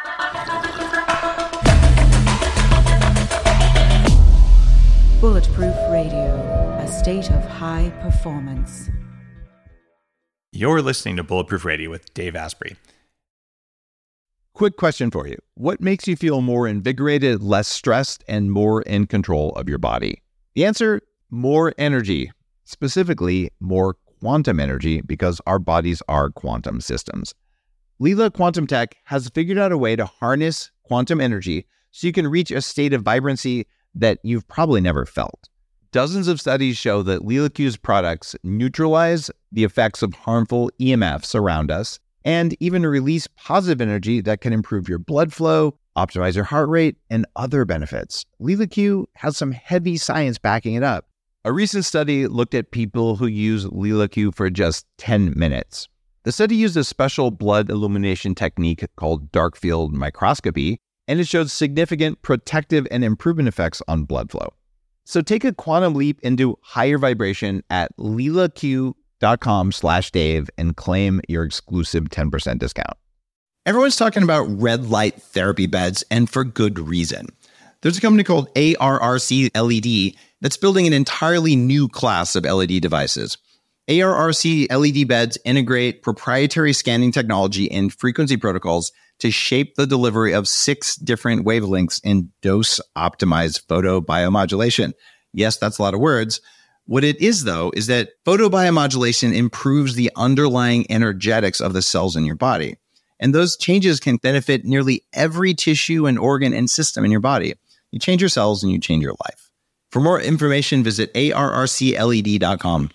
Bulletproof Radio, a state of high performance. You're listening to Bulletproof Radio with Dave Asprey. Quick question for you. What makes you feel more invigorated, less stressed, and more in control of your body? The answer, more energy. Specifically, more quantum energy, because our bodies are quantum systems. Lila Quantum Tech has figured out a way to harness quantum energy so you can reach a state of vibrancy that you've probably never felt. Dozens of studies show that LilaQ's products neutralize the effects of harmful EMFs around us and even release positive energy that can improve your blood flow, optimize your heart rate, and other benefits. LilaQ has some heavy science backing it up. A recent study looked at people who use LilaQ for just 10 minutes. The study used a special blood illumination technique called dark field microscopy, and it showed significant protective and improvement effects on blood flow. So take a quantum leap into higher vibration at lilaq.com/Dave and claim your exclusive 10% discount. Everyone's talking about red light therapy beds, and for good reason. There's a company called ARRC LED that's building an entirely new class of LED devices. ARRC LED beds integrate proprietary scanning technology and frequency protocols to shape the delivery of 6 different wavelengths in dose-optimized photobiomodulation. Yes, that's a lot of words. What it is, though, is that photobiomodulation improves the underlying energetics of the cells in your body. And those changes can benefit nearly every tissue and organ and system in your body. You change your cells and you change your life. For more information, visit arrcled.com.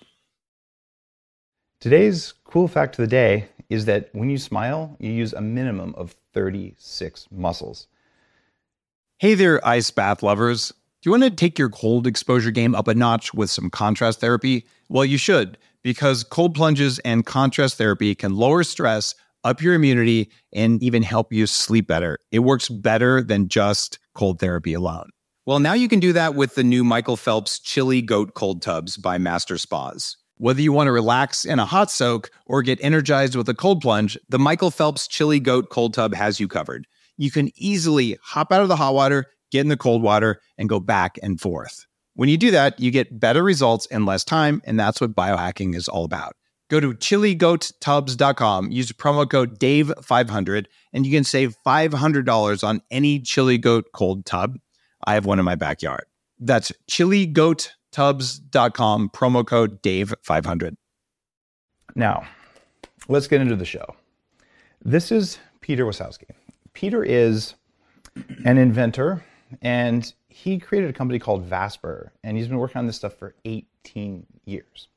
Today's cool fact of the day is that when you smile, you use a minimum of 36 muscles. Hey there, ice bath lovers. Do you want to take your cold exposure game up a notch with some contrast therapy? Well, you should, because cold plunges and contrast therapy can lower stress, up your immunity, and even help you sleep better. It works better than just cold therapy alone. Well, now you can do that with the new Michael Phelps Chili Goat Cold Tubs by Master Spas. Whether you want to relax in a hot soak or get energized with a cold plunge, The Michael Phelps Chili Goat Cold Tub has you covered. you can easily hop out of the hot water, get in the cold water, and go back and forth. When you do that, you get better results in less time, and that's what biohacking is all about. Go to chiligoattubs.com, use promo code DAVE500, and you can save $500 on any Chili Goat cold tub. I have one in my backyard. That's chiligoattubs.com, promo code DAVE500. Now, let's get into the show. This is Peter Wysowski. Peter is an inventor, and he created a company called Vasper, and he's been working on this stuff for 18 years.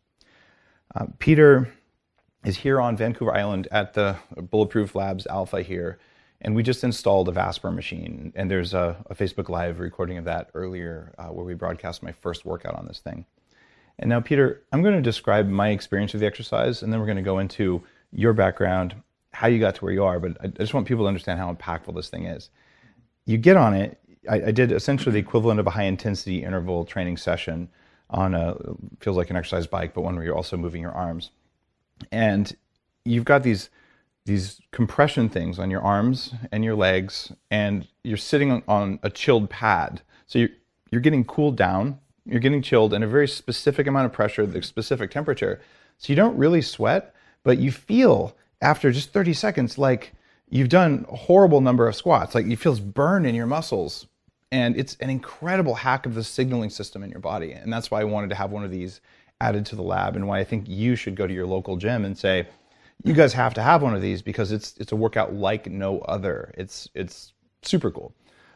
Peter is here on Vancouver Island at the Bulletproof Labs Alpha here, and we just installed a Vasper machine, and there's a Facebook Live recording of that earlier where we broadcast my first workout on this thing. And now, Peter, I'm going to describe my experience with the exercise, and then we're going to go into your background, how you got to where you are, but I just want people to understand how impactful this thing is. You get on it. I did essentially the equivalent of a high-intensity interval training session on feels like an exercise bike, but one where you're also moving your arms. And you've got these compression things on your arms and your legs, and you're sitting on a chilled pad. So you're getting cooled down, you're getting chilled, and a very specific amount of pressure, the specific temperature. So you don't really sweat, but you feel after just 30 seconds like you've done a horrible number of squats, like you feel burn in your muscles. And it's an incredible hack of the signaling system in your body. And that's why I wanted to have one of these added to the lab, and why I think you should go to your local gym and say, you guys have to have one of these, because it's a workout like no other. It's super cool.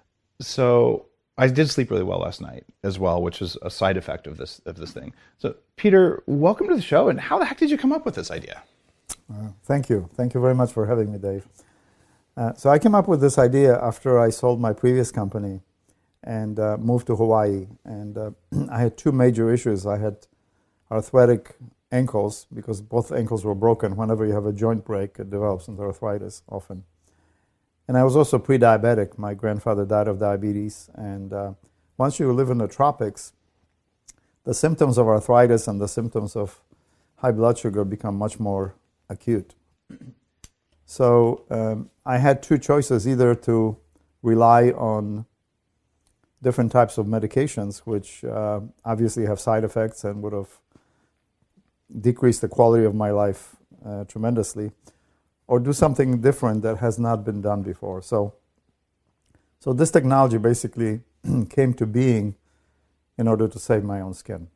So I did sleep really well last night as well, which is a side effect of this thing. So Peter, welcome to the show. And how the heck did you come up with this idea? Thank you. Thank you very much for having me, Dave. So I came up with this idea after I sold my previous company and moved to Hawaii. And I had 2 major issues. I had arthritic ankles, because both ankles were broken. Whenever you have a joint break, it develops into arthritis often. And I was also pre-diabetic. My grandfather died of diabetes. And once you live in the tropics, the symptoms of arthritis and the symptoms of high blood sugar become much more acute. So I had two choices, either to rely on different types of medications, which obviously have side effects and would have decreased the quality of my life tremendously, or do something different that has not been done before. So this technology basically came to being in order to save my own skin.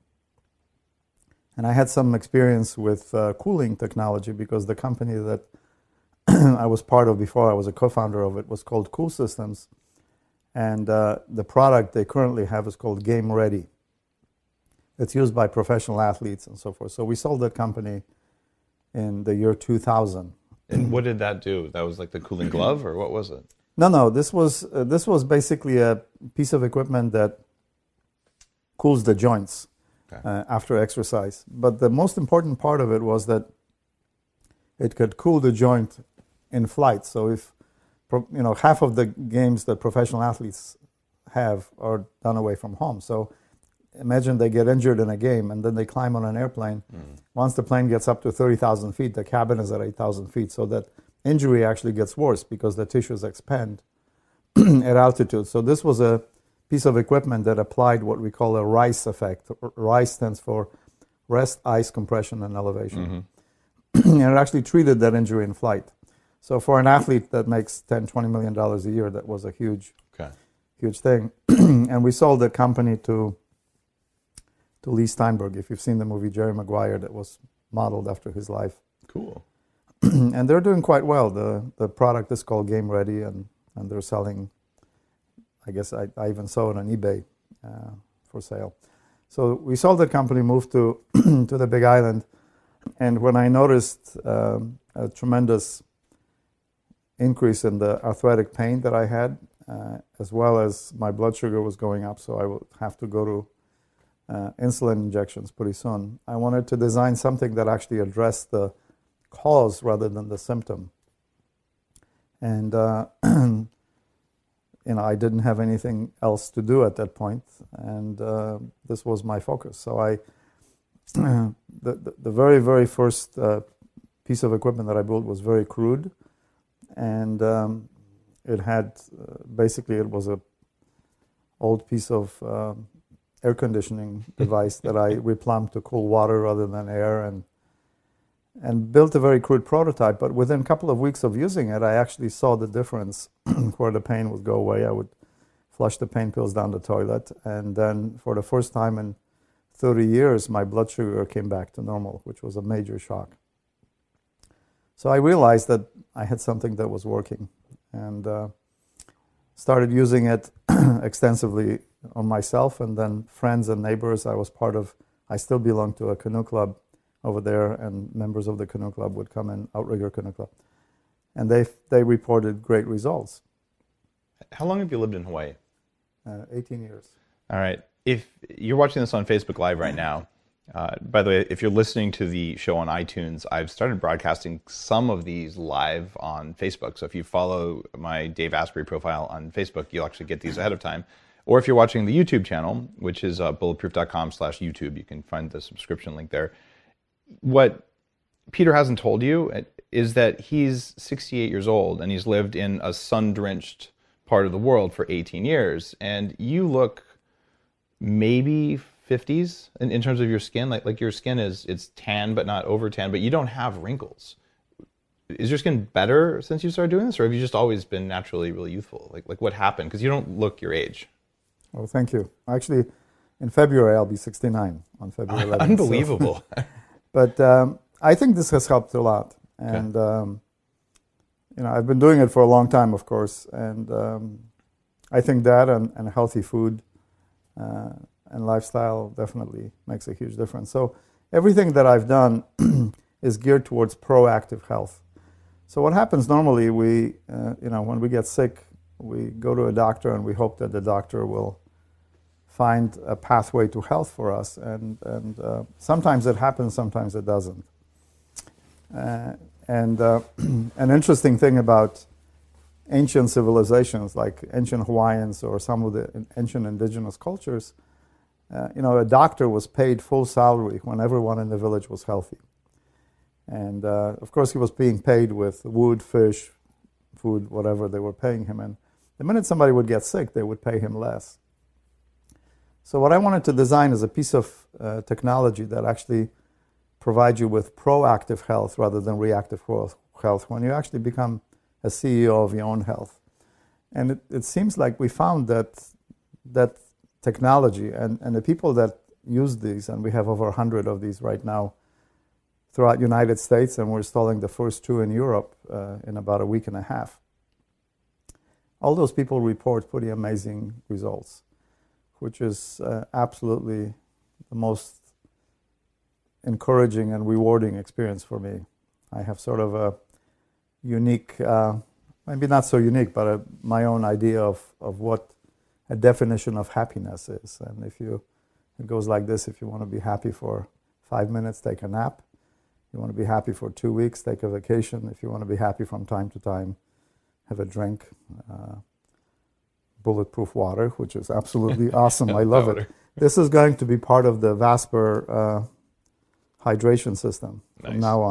And I had some experience with cooling technology, because the company that I was part of before I was a co-founder of it was called Cool Systems. And the product they currently have is called Game Ready. It's used by professional athletes and so forth. So we sold that company in the year 2000. And what did that do? That was like the cooling glove, or what was it? No. This was basically a piece of equipment that cools the joints after exercise. But the most important part of it was that it could cool the joint in flight. So if half of the games that professional athletes have are done away from home. So imagine they get injured in a game and then they climb on an airplane. Once the plane gets up to 30,000 feet, the cabin is at 8,000 feet. So that injury actually gets worse because the tissues expand at altitude. So this was a piece of equipment that applied what we call a RICE effect. RICE stands for rest, ice, compression, and elevation. And it actually treated that injury in flight. So for an athlete that makes $10, $20 million a year, that was a huge thing. And we sold the company to Lee Steinberg. If you've seen the movie Jerry Maguire, that was modeled after his life. Cool. And they're doing quite well. The product is called Game Ready, and they're selling, I guess I even saw it on eBay for sale. So we sold that company, moved to the Big Island, and when I noticed a tremendous increase in the arthritic pain that I had, as well as my blood sugar was going up, so I would have to go to insulin injections pretty soon. I wanted to design something that actually addressed the cause rather than the symptom. And I didn't have anything else to do at that point, and this was my focus. So the very, very first piece of equipment that I built was very crude, and it had basically it was a old piece of air conditioning device that I replumbed to cool water rather than air, and built a very crude prototype. But within a couple of weeks of using it, I actually saw the difference where the pain would go away. I would flush the pain pills down the toilet, and then for the first time in 30 years, my blood sugar came back to normal, which was a major shock. So I realized that I had something that was working, and started using it extensively on myself, and then friends and neighbors. I still belong to a canoe club over there, and members of the canoe club would come in, Outrigger Canoe Club, and they reported great results. How long have you lived in Hawaii? 18 years. All right. If you're watching this on Facebook Live right now, by the way, if you're listening to the show on iTunes, I've started broadcasting some of these live on Facebook. So if you follow my Dave Asprey profile on Facebook, you'll actually get these ahead of time. Or if you're watching the YouTube channel, which is bulletproof.com/YouTube, you can find the subscription link there. What Peter hasn't told you is that he's 68 years old and he's lived in a sun-drenched part of the world for 18 years. And you look maybe 50s in terms of your skin. Like your skin it's tan, but not over tan, but you don't have wrinkles. Is your skin better since you started doing this, or have you just always been naturally really youthful? Like what happened? Because you don't look your age. Oh, thank you. Actually, in February, I'll be 69 on February 11th. Unbelievable. So. But I think this has helped a lot. And, I've been doing it for a long time, of course. And I think that and healthy food and lifestyle definitely makes a huge difference. So everything that I've done is geared towards proactive health. So what happens normally, when we get sick, we go to a doctor and we hope that the doctor will find a pathway to health for us. And sometimes it happens, sometimes it doesn't. And an interesting thing about ancient civilizations like ancient Hawaiians or some of the ancient indigenous cultures, a doctor was paid full salary when everyone in the village was healthy. And of course, he was being paid with wood, fish, food, whatever they were paying him. And the minute somebody would get sick, they would pay him less. So what I wanted to design is a piece of technology that actually provides you with proactive health rather than reactive health when you actually become a CEO of your own health. And it seems like we found that technology and the people that use these, and we have over 100 of these right now throughout the United States, and we're installing the first 2 in Europe in about a week and a half. All those people report pretty amazing results, which is absolutely the most encouraging and rewarding experience for me. I have sort of a unique, maybe not so unique, but my own idea of what a definition of happiness is. And it goes like this: if you want to be happy for 5 minutes, take a nap. If you want to be happy for 2 weeks, take a vacation. If you want to be happy from time to time, have a drink. Bulletproof water, which is absolutely awesome. I love it. This is going to be part of the Vasper hydration system from now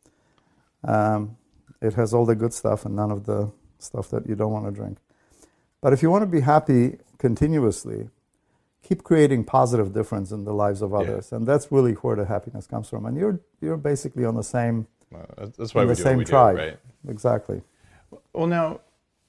on. It has all the good stuff and none of the stuff that you don't want to drink. But if you want to be happy continuously, keep creating positive difference in the lives of others, and that's really where the happiness comes from. And you're basically on the same. That's why we do what we tribe. Do, right? Exactly. Well, now,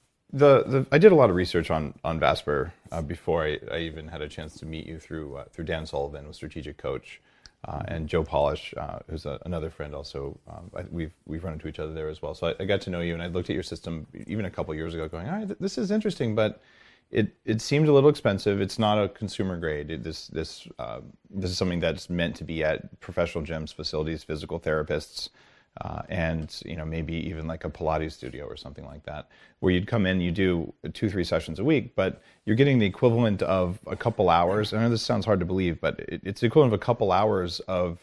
I did a lot of research on Vasper before I even had a chance to meet you through Dan Sullivan, a strategic coach, and Joe Polish, who's another friend also. We've run into each other there as well. So I got to know you, and I looked at your system even a couple years ago, going, all right, this is interesting, but it seemed a little expensive. It's not a consumer grade. This is something that's meant to be at professional gyms, facilities, physical therapists. And maybe even like a Pilates studio or something like that, where you'd come in, you do 2-3 sessions a week, but you're getting the equivalent of a couple hours. I know this sounds hard to believe, but it's the equivalent of a couple hours of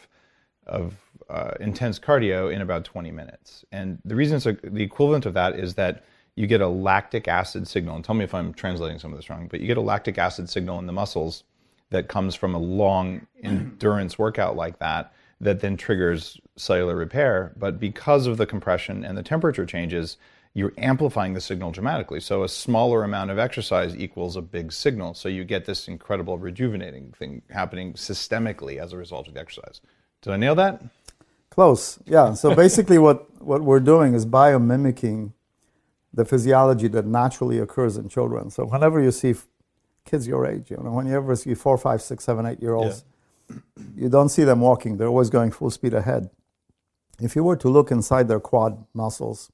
intense cardio in about 20 minutes. And the reason it's the equivalent of that is that you get a lactic acid signal. And tell me if I'm translating some of this wrong, but you get a lactic acid signal in the muscles that comes from a long endurance workout like that then triggers cellular repair. But because of the compression and the temperature changes, you're amplifying the signal dramatically. So a smaller amount of exercise equals a big signal. So you get this incredible rejuvenating thing happening systemically as a result of the exercise. Did I nail that? Close, yeah. So basically what we're doing is biomimicking the physiology that naturally occurs in children. So whenever you see kids your age, whenever you see 4, 5, 6, 7, 8-year-olds, you don't see them walking. They're always going full speed ahead. If you were to look inside their quad muscles,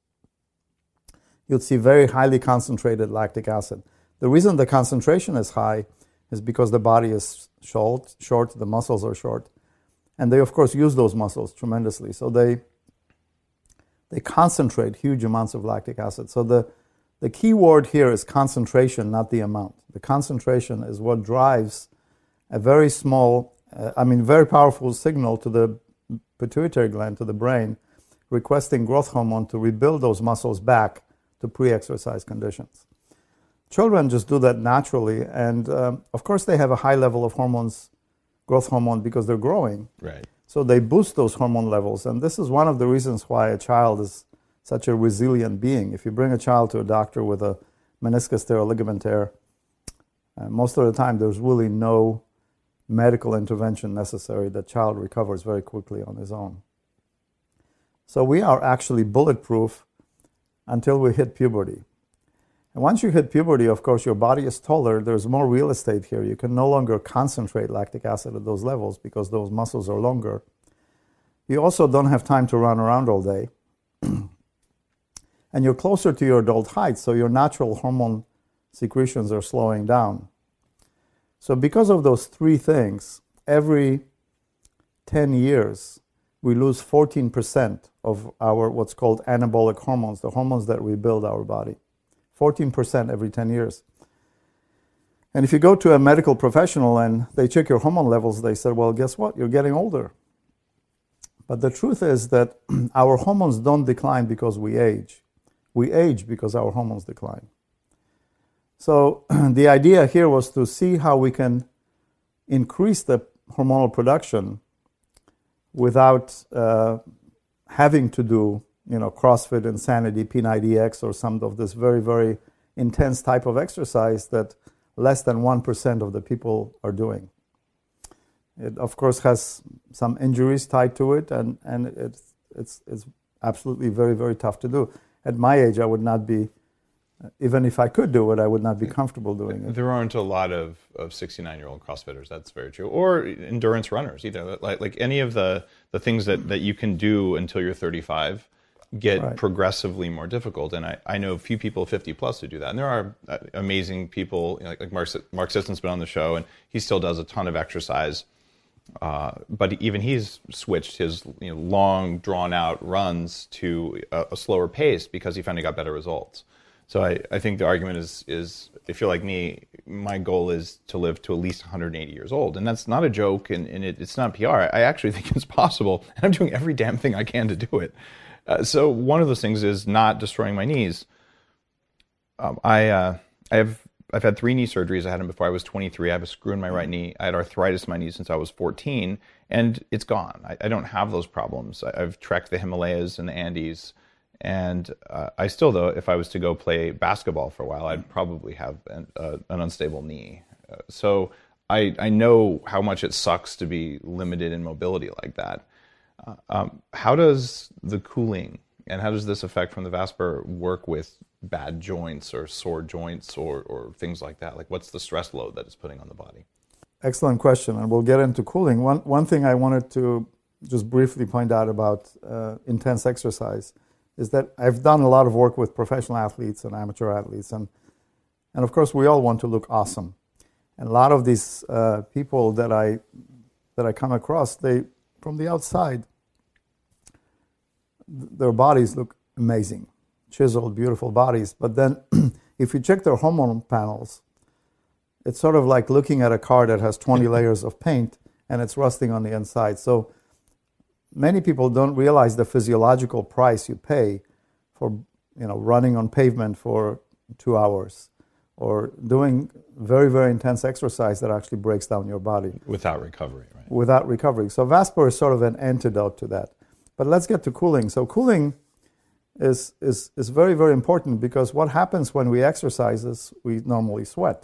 you'd see very highly concentrated lactic acid. The reason the concentration is high is because the body is short, the muscles are short, and they, of course, use those muscles tremendously. So they concentrate huge amounts of lactic acid. So the key word here is concentration, not the amount. The concentration is what drives a very small, very powerful signal to the pituitary gland, to the brain, requesting growth hormone to rebuild those muscles back to pre-exercise conditions. Children just do that naturally, and of course they have a high level of hormones, growth hormone, because they're growing. Right. So they boost those hormone levels, and this is one of the reasons why a child is such a resilient being. If you bring a child to a doctor with a meniscus tear or ligament tear, most of the time there's really no medical intervention necessary. The child recovers very quickly on his own. So we are actually bulletproof until we hit puberty. And once you hit puberty, of course, your body is taller. There's more real estate here. You can no longer concentrate lactic acid at those levels because those muscles are longer. You also don't have time to run around all day. And you're closer to your adult height, so your natural hormone secretions are slowing down. So because of those three things, every 10 years, we lose 14% of our what's called anabolic hormones, the hormones that rebuild our body. 14% every 10 years. And if you go to a medical professional and they check your hormone levels, they say, well, guess what? You're getting older. But the truth is that our hormones don't decline because we age. We age because our hormones decline. So the idea here was to see how we can increase the hormonal production without having to do, CrossFit, Insanity, P90X, or some of this very, very intense type of exercise that less than 1% of the people are doing. It, of course, has some injuries tied to it, and it's absolutely very, very tough to do. At my age, I would not be, even if I could do it, I would not be comfortable doing it. There aren't a lot of 69-year-old CrossFitters, that's very true. Or endurance runners either. Like any of the things that you can do until you're 35 get progressively more difficult. And I know a few people 50 plus who do that. And there are amazing people, like Mark Sisson's been on the show, and he still does a ton of exercise. But even he's switched his long, drawn-out runs to a slower pace because he finally got better results. So I think the argument is if you're like me, my goal is to live to at least 180 years old. And that's not a joke, and it's not PR. I actually think it's possible, and I'm doing every damn thing I can to do it. So one of those things is not destroying my knees. I've had 3 knee surgeries. I had them before I was 23. I have a screw in my right knee. I had arthritis in my knee since I was 14, and it's gone. I don't have those problems. I've trekked the Himalayas and the Andes, and I still, though, if I was to go play basketball for a while, I'd probably have an unstable knee. So I know how much it sucks to be limited in mobility like that. How does the cooling and how does this effect from the Vasper work with bad joints or sore joints or things like that? Like, what's the stress load that it's putting on the body? Excellent question, and we'll get into cooling. One thing I wanted to just briefly point out about intense exercise is that I've done a lot of work with professional athletes and amateur athletes, and of course we all want to look awesome. And a lot of these people that I come across, they from the outside, their bodies look amazing, chiseled, beautiful bodies. But then if you check their hormone panels, it's sort of like looking at a car that has 20 layers of paint and it's rusting on the inside. So many people don't realize the physiological price you pay for running on pavement for 2 hours or doing very, very intense exercise that actually breaks down your body. Without recovery, right? Without recovery. So Vasper is sort of an antidote to that. But let's get to cooling. So cooling is very, very important because what happens when we exercise is we normally sweat.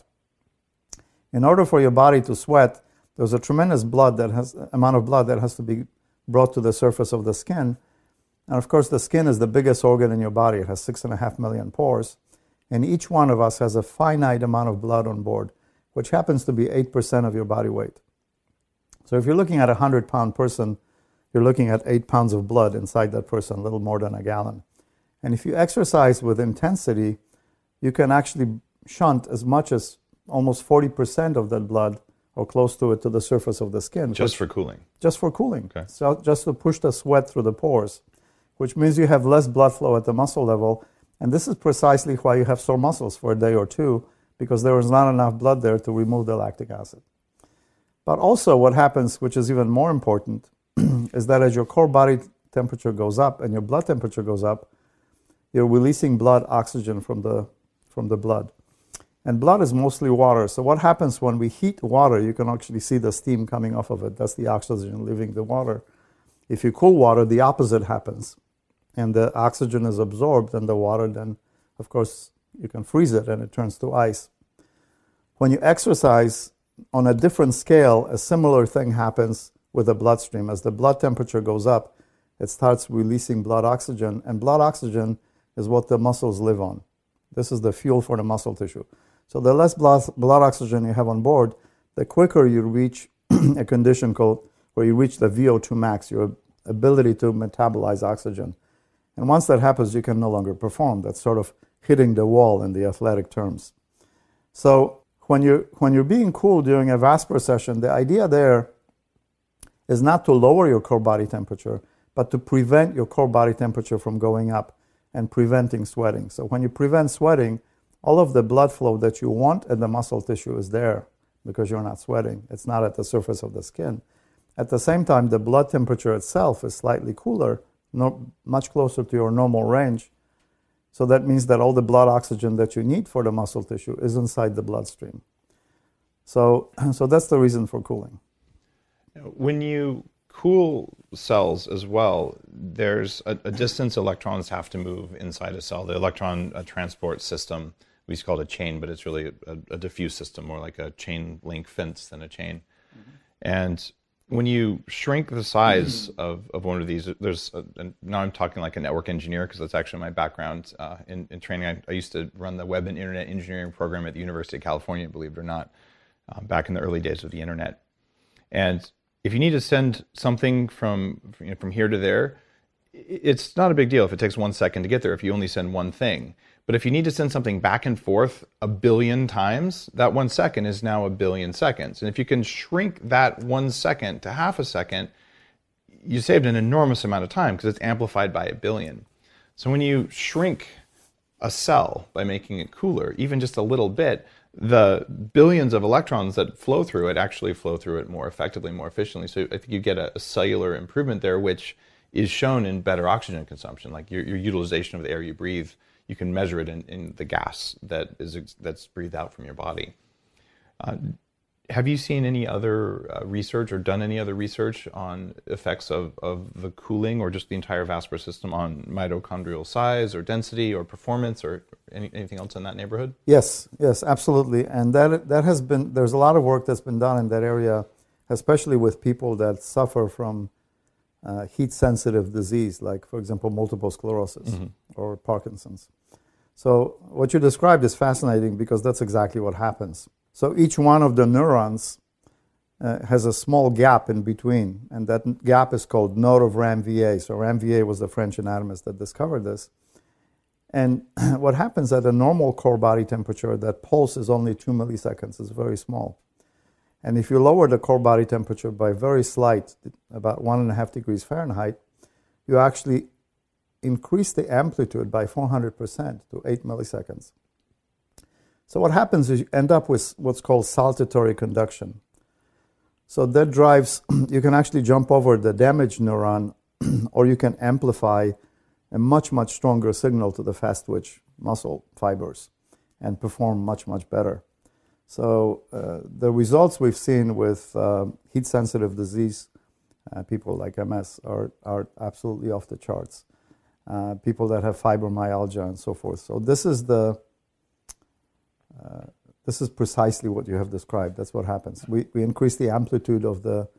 In order for your body to sweat, there's a tremendous amount of blood that has to be brought to the surface of the skin. And of course, the skin is the biggest organ in your body. It has 6.5 million pores. And each one of us has a finite amount of blood on board, which happens to be 8% of your body weight. So if you're looking at a 100-pound person, you're looking at 8 pounds of blood inside that person, a little more than a gallon. And if you exercise with intensity, you can actually shunt as much as almost 40% of that blood or close to it to the surface of the skin. Just for cooling? Just for cooling. Okay. So just to push the sweat through the pores, which means you have less blood flow at the muscle level. And this is precisely why you have sore muscles for a day or two, because there is not enough blood there to remove the lactic acid. But also what happens, which is even more important, is that as your core body temperature goes up and your blood temperature goes up, you're releasing blood oxygen from the blood. And blood is mostly water. So what happens when we heat water, you can actually see the steam coming off of it. That's the oxygen leaving the water. If you cool water, the opposite happens. And the oxygen is absorbed, and the water then, of course, you can freeze it and it turns to ice. When you exercise on a different scale, a similar thing happens with the bloodstream. As the blood temperature goes up, it starts releasing blood oxygen, and blood oxygen is what the muscles live on. This is the fuel for the muscle tissue. So the less blood oxygen you have on board, the quicker you reach a condition called where you reach the VO2 max, your ability to metabolize oxygen. And once that happens, you can no longer perform. That's sort of hitting the wall in the athletic terms. So when you're being cool during a Vasper session, the idea there is not to lower your core body temperature, but to prevent your core body temperature from going up and preventing sweating. So when you prevent sweating, all of the blood flow that you want in the muscle tissue is there because you're not sweating. It's not at the surface of the skin. At the same time, the blood temperature itself is slightly cooler, much closer to your normal range. So that means that all the blood oxygen that you need for the muscle tissue is inside the bloodstream. So that's the reason for cooling. When you cool cells as well, there's a distance electrons have to move inside a cell. The electron transport system, we used to call it a chain, but it's really a diffuse system, more like a chain link fence than a chain. Mm-hmm. And when you shrink the size of one of these, now I'm talking like a network engineer, because that's actually my background in training. I used to run the web and internet engineering program at the University of California, believe it or not, back in the early days of the internet. And if you need to send something from here to there, it's not a big deal if it takes 1 second to get there if you only send one thing. But if you need to send something back and forth 1 billion times, that 1 second is now 1 billion seconds. And if you can shrink that 1 second to half a second, you saved an enormous amount of time because it's amplified by 1 billion. So when you shrink a cell by making it cooler, even just a little bit, the billions of electrons that flow through it actually flow through it more effectively, more efficiently. So I think you get a cellular improvement there, which is shown in better oxygen consumption, like your utilization of the air you breathe. You can measure it in the gas that's breathed out from your body. Have you seen any other research or done any other research on effects of the cooling or just the entire Vasper system on mitochondrial size or density or performance or anything else in that neighborhood? Yes, absolutely. And that has been, there's a lot of work that's been done in that area, especially with people that suffer from heat-sensitive disease, like, for example, multiple sclerosis or Parkinson's. So what you described is fascinating because that's exactly what happens. So each one of the neurons has a small gap in between, and that gap is called node of Ranvier. So Ranvier was the French anatomist that discovered this. And what happens at a normal core body temperature, that pulse is only 2 milliseconds, it's very small. And if you lower the core body temperature by very slight, about 1.5 degrees Fahrenheit, you actually increase the amplitude by 400% to 8 milliseconds. So what happens is you end up with what's called saltatory conduction. So that drives, you can actually jump over the damaged neuron, or you can amplify a much, much stronger signal to the fast twitch muscle fibers and perform much, much better. So the results we've seen with heat-sensitive disease, people like MS, are absolutely off the charts. People that have fibromyalgia and so forth. So this is precisely what you have described. That's what happens. We increase the amplitude of the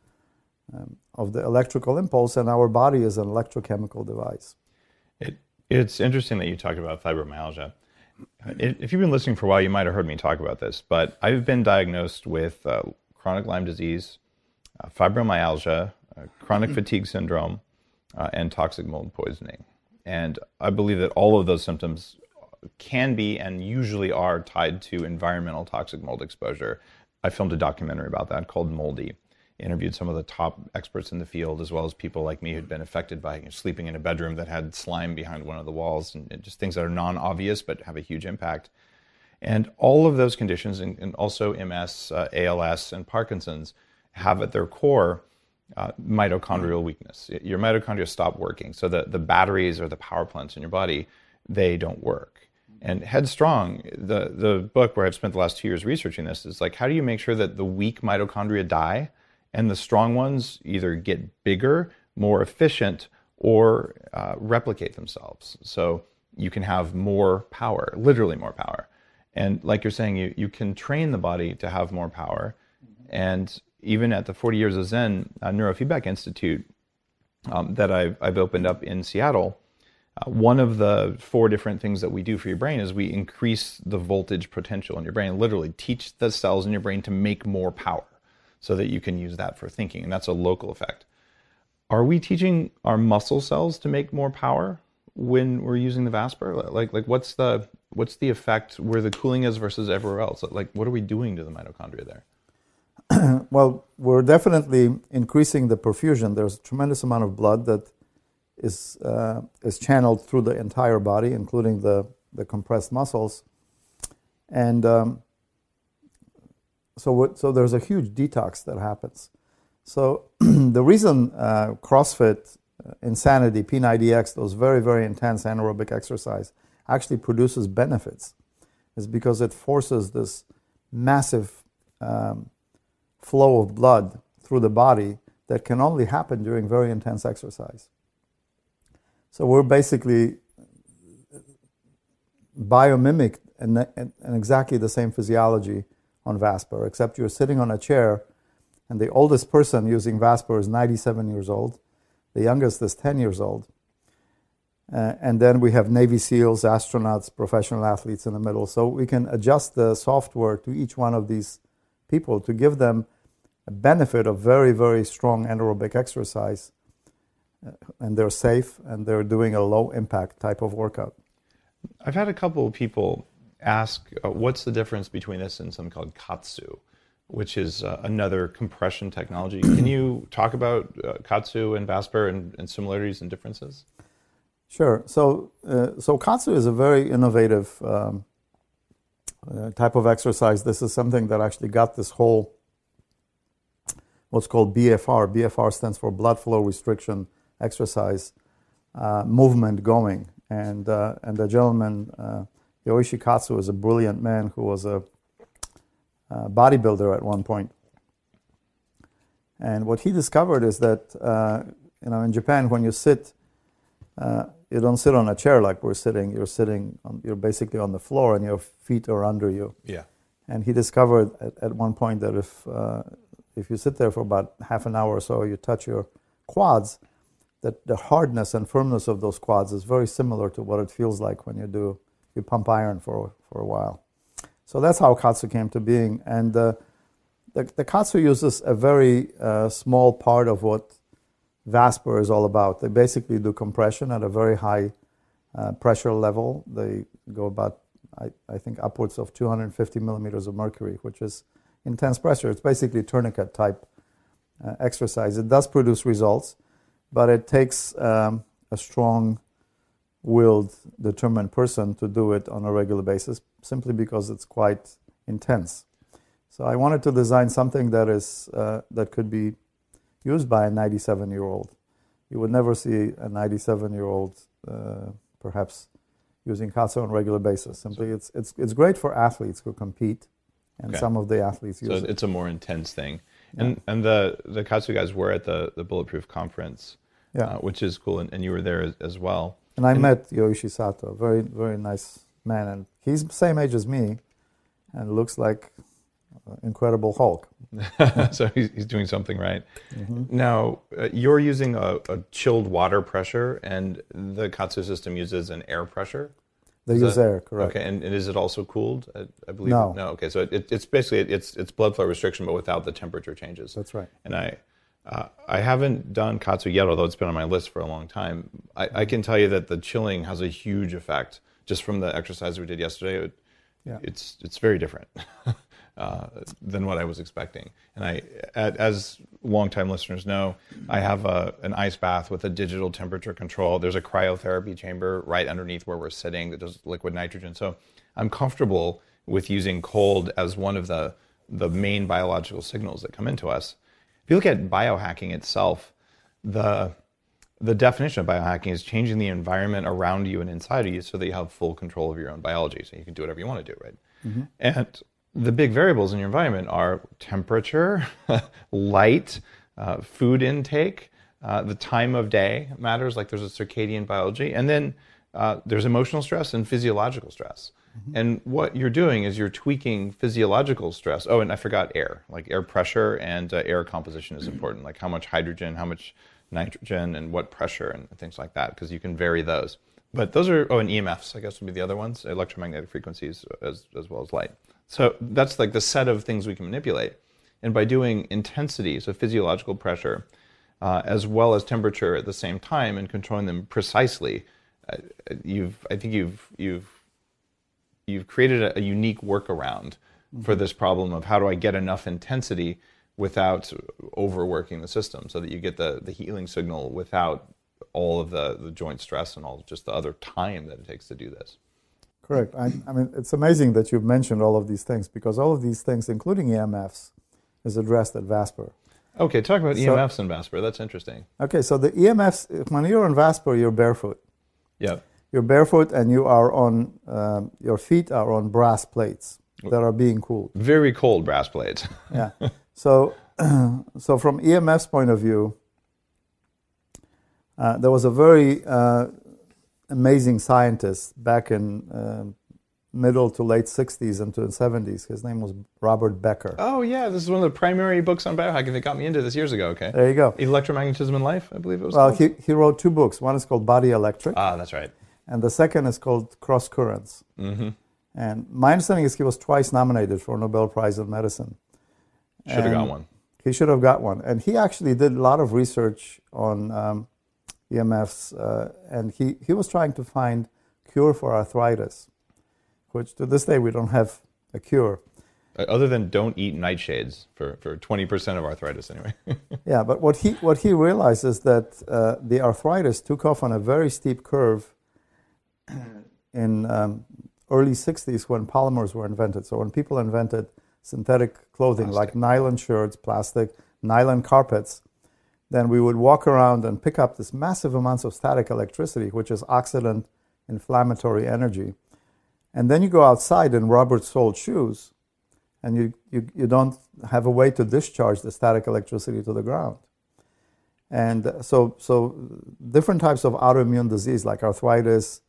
electrical impulse, and our body is an electrochemical device. It's interesting that you talked about fibromyalgia. If you've been listening for a while, you might have heard me talk about this, but I've been diagnosed with chronic Lyme disease, fibromyalgia, chronic fatigue syndrome, and toxic mold poisoning. And I believe that all of those symptoms can be and usually are tied to environmental toxic mold exposure. I filmed a documentary about that called Moldy. Interviewed some of the top experts in the field, as well as people like me who'd been affected by sleeping in a bedroom that had slime behind one of the walls, and just things that are non-obvious but have a huge impact. And all of those conditions, and also MS, ALS, and Parkinson's, have at their core mitochondrial weakness. Your mitochondria stop working. So the batteries or the power plants in your body, they don't work. And Headstrong, the book where I've spent the last 2 years researching this, is like, how do you make sure that the weak mitochondria die and the strong ones either get bigger, more efficient, or replicate themselves? So you can have more power, literally more power. And like you're saying, you can train the body to have more power. And even at the 40 Years of Zen Neurofeedback Institute that I've opened up in Seattle, one of the 4 different things that we do for your brain is we increase the voltage potential in your brain, literally teach the cells in your brain to make more power so that you can use that for thinking. And that's a local effect. Are we teaching our muscle cells to make more power when we're using the Vasper? Like what's the effect where the cooling is versus everywhere else? Like, what are we doing to the mitochondria there? Well, we're definitely increasing the perfusion. There's a tremendous amount of blood that is channeled through the entire body, including the compressed muscles. And so there's a huge detox that happens. So the reason CrossFit, Insanity, P90X, those very, very intense anaerobic exercise actually produces benefits is because it forces this massive flow of blood through the body that can only happen during very intense exercise. So we're basically biomimicked and exactly the same physiology on Vasper, except you're sitting on a chair, and the oldest person using Vasper is 97 years old. The youngest is 10 years old. And then we have Navy SEALs, astronauts, professional athletes in the middle. So we can adjust the software to each one of these people to give them a benefit of very, very strong anaerobic exercise. And they're safe, and they're doing a low-impact type of workout. I've had a couple of people ask, what's the difference between this and something called KAATSU, which is another compression technology. Can you talk about KAATSU and Vasper and similarities and differences? Sure. So KAATSU is a very innovative type of exercise. This is something that actually got this whole, what's called BFR. BFR stands for blood flow restriction exercise movement going. And the gentleman, Yoichi Katsu, is a brilliant man who was a bodybuilder at one point. And what he discovered is that, in Japan, when you sit, you don't sit on a chair like we're sitting. You're basically on the floor, and your feet are under you. Yeah. And he discovered at one point that if you sit there for about half an hour or so, you touch your quads, that the hardness and firmness of those quads is very similar to what it feels like when you pump iron for a while. So that's how KAATSU came to being. And the KAATSU uses a very small part of what Vasper is all about. They basically do compression at a very high pressure level. They go about, I think, upwards of 250 millimeters of mercury, which is intense pressure. It's basically tourniquet type exercise. It does produce results, but it takes a strong-willed, determined person to do it on a regular basis, simply because it's quite intense. So I wanted to design something that could be used by a 97-year-old. You would never see a 97-year-old perhaps using KAATSU on a regular basis. Simply, it's great for athletes who compete, and some of the athletes use it. So it's a more intense thing. And the KAATSU guys were at the Bulletproof conference, which is cool, and you were there as well. And I met Yoichi Sato, very, very nice man, and he's the same age as me, and looks like Incredible Hulk. So he's doing something right. Mm-hmm. Now, you're using a chilled water pressure, and the KAATSU system uses an air pressure? They use air, correct. Okay, and is it also cooled? I believe. No. No. Okay, so it's basically it's blood flow restriction, but without the temperature changes. That's right. And I haven't done KAATSU yet, although it's been on my list for a long time. I can tell you that the chilling has a huge effect just from the exercise we did yesterday. It's very different than what I was expecting. And as longtime listeners know, I have an ice bath with a digital temperature control. There's a cryotherapy chamber right underneath where we're sitting that does liquid nitrogen. So I'm comfortable with using cold as one of the main biological signals that come into us. If you look at biohacking itself, the definition of biohacking is changing the environment around you and inside of you so that you have full control of your own biology, so you can do whatever you want to do, right? Mm-hmm. And the big variables in your environment are temperature, light, food intake, the time of day matters, like there's a circadian biology, and then there's emotional stress and physiological stress. Mm-hmm. And what you're doing is you're tweaking physiological stress. Oh, and I forgot air, like air pressure and air composition is important, like how much hydrogen, how much nitrogen, and what pressure and things like that, because you can vary those. But those are, and EMFs, I guess would be the other ones, electromagnetic frequencies as well as light. So that's like the set of things we can manipulate. And by doing intensity, so physiological pressure, as well as temperature at the same time and controlling them precisely, I think you've created a unique workaround for this problem of how do I get enough intensity without overworking the system so that you get the healing signal without all of the joint stress and all just the other time that it takes to do this. Correct. I mean, it's amazing that you've mentioned all of these things, because all of these things, including EMFs, is addressed at Vasper. Okay, talk about EMFs and Vasper. That's interesting. Okay, so the EMFs, when you're on Vasper, you're barefoot. Yeah. You're barefoot, and you are on, your feet are on brass plates that are being cooled. Very cold brass plates. Yeah. So so from EMF's point of view, there was a very amazing scientist back in middle to late 60s into the 70s. His name was Robert Becker. Oh, yeah. This is one of the primary books on biohacking that got me into this years ago, okay? There you go. Electromagnetism in Life, I believe it was Well, called. he wrote 2 books. One is called Body Electric. Ah, that's right. And the second is called Cross Currents. Mm-hmm. And my understanding is he was twice nominated for a Nobel Prize in Medicine. Should have got one. He should have got one. And he actually did a lot of research on EMFs, and he was trying to find cure for arthritis, which to this day we don't have a cure. Other than don't eat nightshades for 20% of arthritis anyway. Yeah, but what he realized is that the arthritis took off on a very steep curve in early 60s when polymers were invented. So when people invented synthetic clothing like nylon shirts, plastic, nylon carpets, then we would walk around and pick up this massive amounts of static electricity, which is oxidant inflammatory energy. And then you go outside in rubber-soled shoes, and you don't have a way to discharge the static electricity to the ground. And so different types of autoimmune disease like arthritis,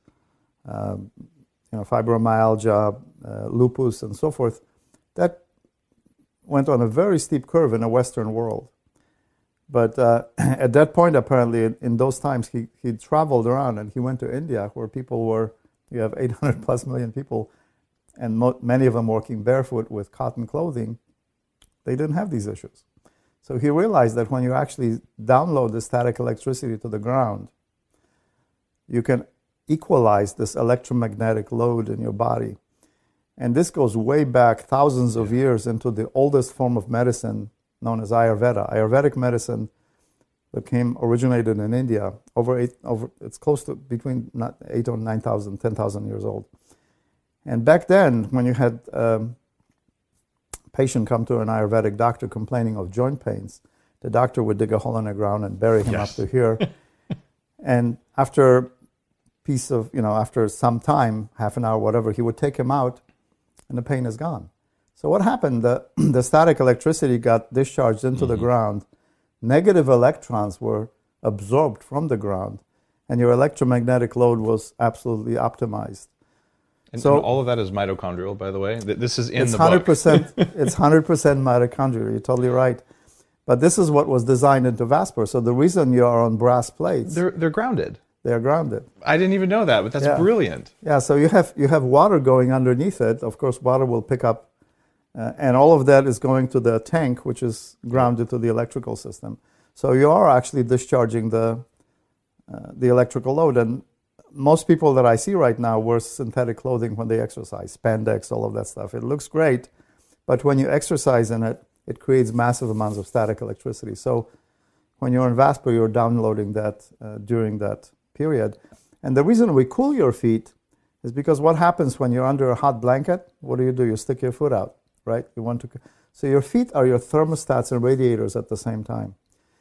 fibromyalgia, lupus, and so forth, that went on a very steep curve in the Western world. But at that point, apparently, in those times, he traveled around and he went to India where people were, you have 800 plus million people, and many of them working barefoot with cotton clothing. They didn't have these issues. So he realized that when you actually download the static electricity to the ground, you can equalize this electromagnetic load in your body. And this goes way back thousands of years into the oldest form of medicine known as Ayurveda. Ayurvedic medicine that originated in India it's close to between 8 or 9,000, 10,000 years old. And back then, when you had a patient come to an Ayurvedic doctor complaining of joint pains, the doctor would dig a hole in the ground and bury him up to here. And after some time, half an hour, whatever, he would take him out and the pain is gone. So what happened? The static electricity got discharged into the ground. Negative electrons were absorbed from the ground, and your electromagnetic load was absolutely optimized. And so all of that is mitochondrial, by the way. This is in the 100%, book. It's 100% mitochondrial. You're totally right. But this is what was designed into Vasper. So the reason you are on brass plates, They're grounded. they're grounded. I didn't even know that, but that's brilliant. Yeah. So you have water going underneath it. Of course, water will pick up. And all of that is going to the tank, which is grounded to the electrical system. So you are actually discharging the electrical load. And most people that I see right now wear synthetic clothing when they exercise, spandex, all of that stuff. It looks great, but when you exercise in it, it creates massive amounts of static electricity. So when you're in Vasper, you're downloading that during that period. And the reason we cool your feet is because what happens when you're under a hot blanket? What do? You stick your foot out. Right? So your feet are your thermostats and radiators at the same time.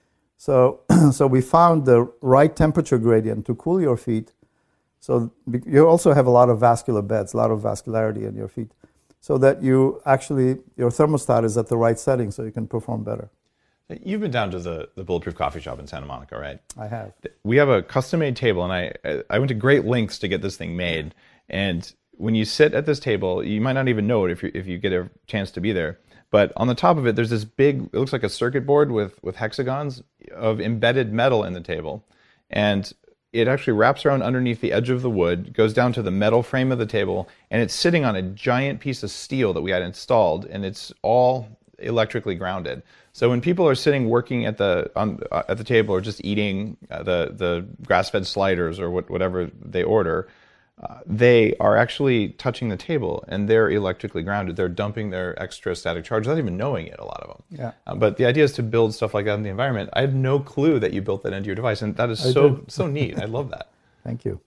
So we found the right temperature gradient to cool your feet. So you also have a lot of vascular beds, a lot of vascularity in your feet, so that your thermostat is at the right setting so you can perform better. You've been down to the Bulletproof Coffee Shop in Santa Monica, right? I have. We have a custom-made table, and I went to great lengths to get this thing made. And when you sit at this table, you might not even know it if you get a chance to be there. But on the top of it, there's this big, it looks like a circuit board with hexagons of embedded metal in the table. And it actually wraps around underneath the edge of the wood, goes down to the metal frame of the table, and it's sitting on a giant piece of steel that we had installed, and it's all electrically grounded. So when people are sitting working at the table or just eating the grass-fed sliders or whatever they order, they are actually touching the table and they're electrically grounded. They're dumping their extra static charge without even knowing it, a lot of them. Yeah. But the idea is to build stuff like that in the environment. I had no clue that you built that into your device, and that is so neat. I love that. Thank you.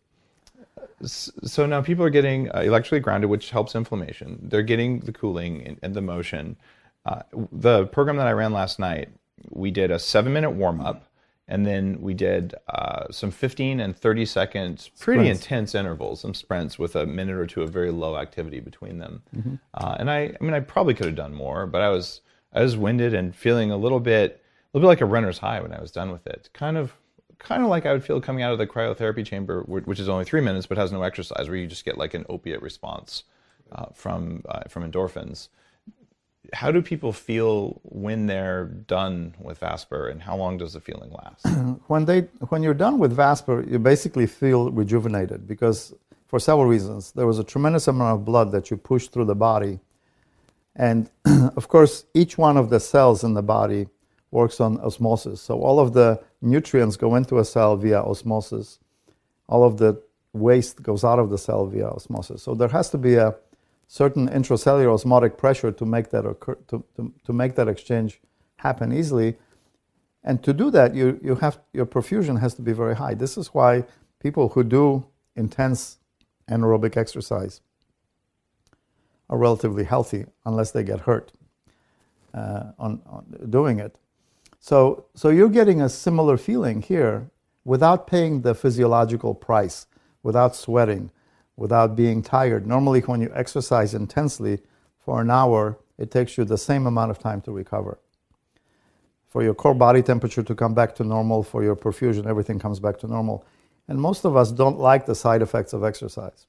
So now people are getting electrically grounded, which helps inflammation. They're getting the cooling and the motion. The program that I ran last night, we did a 7-minute warm-up, and then we did some 15 and 30 second, pretty intense intervals, some sprints with a minute or two of very low activity between them. Mm-hmm. And I probably could have done more, but I was I was winded and feeling a little bit like a runner's high when I was done with it. Kind of like I would feel coming out of the cryotherapy chamber, which is only 3 minutes but has no exercise, where you just get like an opiate response from endorphins. How do people feel when they're done with Vasper, and how long does the feeling last? When you're done with Vasper, you basically feel rejuvenated, because for several reasons. There was a tremendous amount of blood that you pushed through the body. And of course, each one of the cells in the body works on osmosis. So all of the nutrients go into a cell via osmosis. All of the waste goes out of the cell via osmosis. So there has to be a certain intracellular osmotic pressure to make that occur, to make that exchange happen easily. And to do that, your perfusion has to be very high. This is why people who do intense anaerobic exercise are relatively healthy, unless they get hurt on doing it. So you're getting a similar feeling here without paying the physiological price, without sweating, without being tired. Normally, when you exercise intensely for an hour, it takes you the same amount of time to recover. For your core body temperature to come back to normal, for your perfusion, everything comes back to normal. And most of us don't like the side effects of exercise.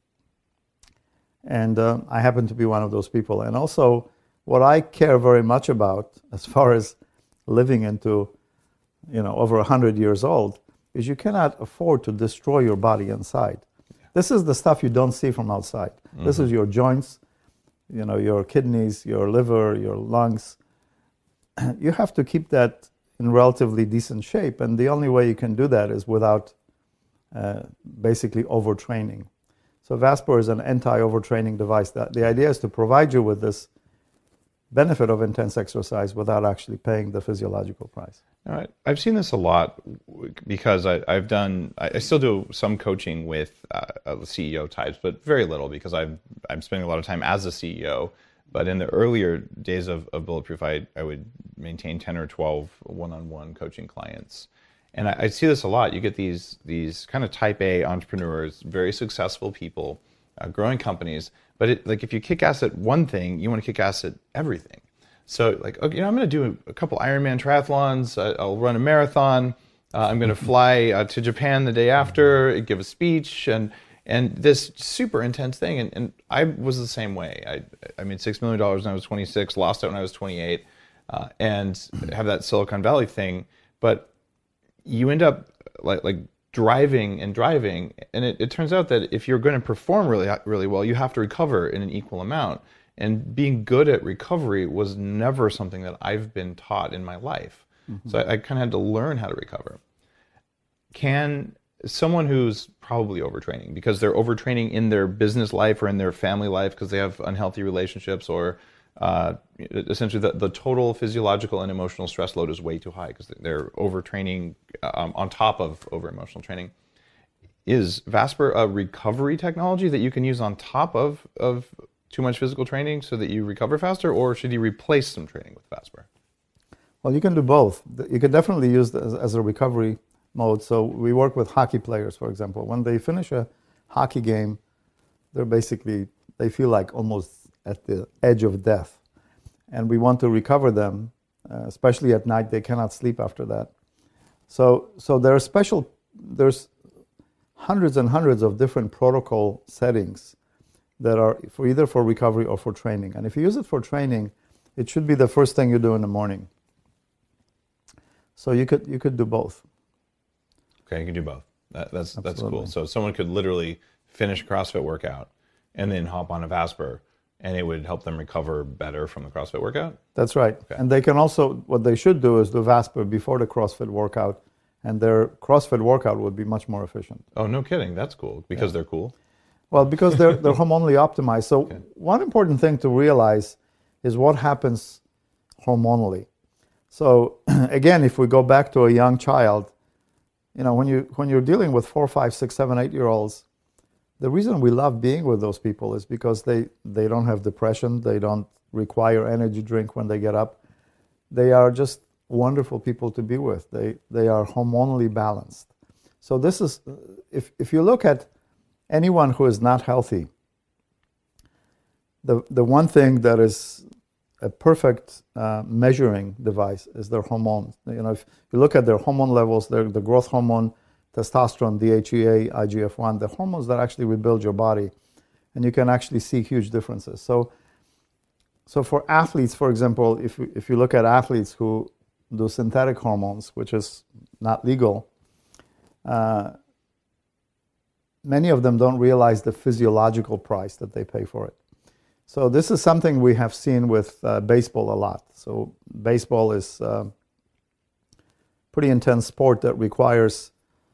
And I happen to be one of those people. And also, what I care very much about, as far as living into, over 100 years old, is you cannot afford to destroy your body inside. This is the stuff you don't see from outside. Mm-hmm. This is your joints, your kidneys, your liver, your lungs. You have to keep that in relatively decent shape, and the only way you can do that is without basically overtraining. So Vasper is an anti-overtraining device. The idea is to provide you with this benefit of intense exercise without actually paying the physiological price. All right. I've seen this a lot because I still do some coaching with CEO types, but very little, because I'm spending a lot of time as a CEO. But in the earlier days of Bulletproof, I would maintain 10 or 12 one-on-one coaching clients. And I see this a lot. You get these kind of type A entrepreneurs, very successful people, growing companies. But if you kick ass at one thing, you want to kick ass at everything. So okay, I'm going to do a couple Ironman triathlons. I'll run a marathon. I'm going to fly to Japan the day after, give a speech, and this super intense thing. And I was the same way. I made $6 million when I was 26, lost it when I was 28, and have that Silicon Valley thing. But you end up like driving, and it turns out that if you're going to perform really, really well, you have to recover in an equal amount. And being good at recovery was never something that I've been taught in my life. Mm-hmm. So I kind of had to learn how to recover. Can someone who's probably overtraining, because they're overtraining in their business life or in their family life because they have unhealthy relationships, or essentially the total physiological and emotional stress load is way too high because they're overtraining on top of over-emotional training. Is Vasper a recovery technology that you can use on top of too much physical training so that you recover faster, or should you replace some training with Vasper? Well, you can do both. You can definitely use this as a recovery mode. So we work with hockey players, for example. When they finish a hockey game, they feel like almost at the edge of death. And we want to recover them, especially at night. They cannot sleep after that. So there's hundreds and hundreds of different protocol settings that are either for recovery or for training. And if you use it for training, it should be the first thing you do in the morning. So you could do both. Okay, you can do both. That's cool. So someone could literally finish a CrossFit workout and then hop on a Vasper, and it would help them recover better from the CrossFit workout? That's right. Okay. And they can also, what they should do is do Vasper before the CrossFit workout, and their CrossFit workout would be much more efficient. Oh, no kidding. That's cool. Because they're cool? Well, because they're hormonally optimized. So one important thing to realize is what happens hormonally. So again, if we go back to a young child, when you're dealing with 4, 5, 6, 7, 8-year-olds, the reason we love being with those people is because they don't have depression, they don't require energy drink when they get up. They are just wonderful people to be with. They are hormonally balanced. So this is, if you look at anyone who is not healthy, the one thing that is a perfect measuring device is their hormones. If you look at their hormone levels, the growth hormone, testosterone, DHEA, IGF-1, the hormones that actually rebuild your body, and you can actually see huge differences. So for athletes, for example, if you look at athletes who do synthetic hormones, which is not legal, many of them don't realize the physiological price that they pay for it. So this is something we have seen with baseball a lot. So baseball is a pretty intense sport that requires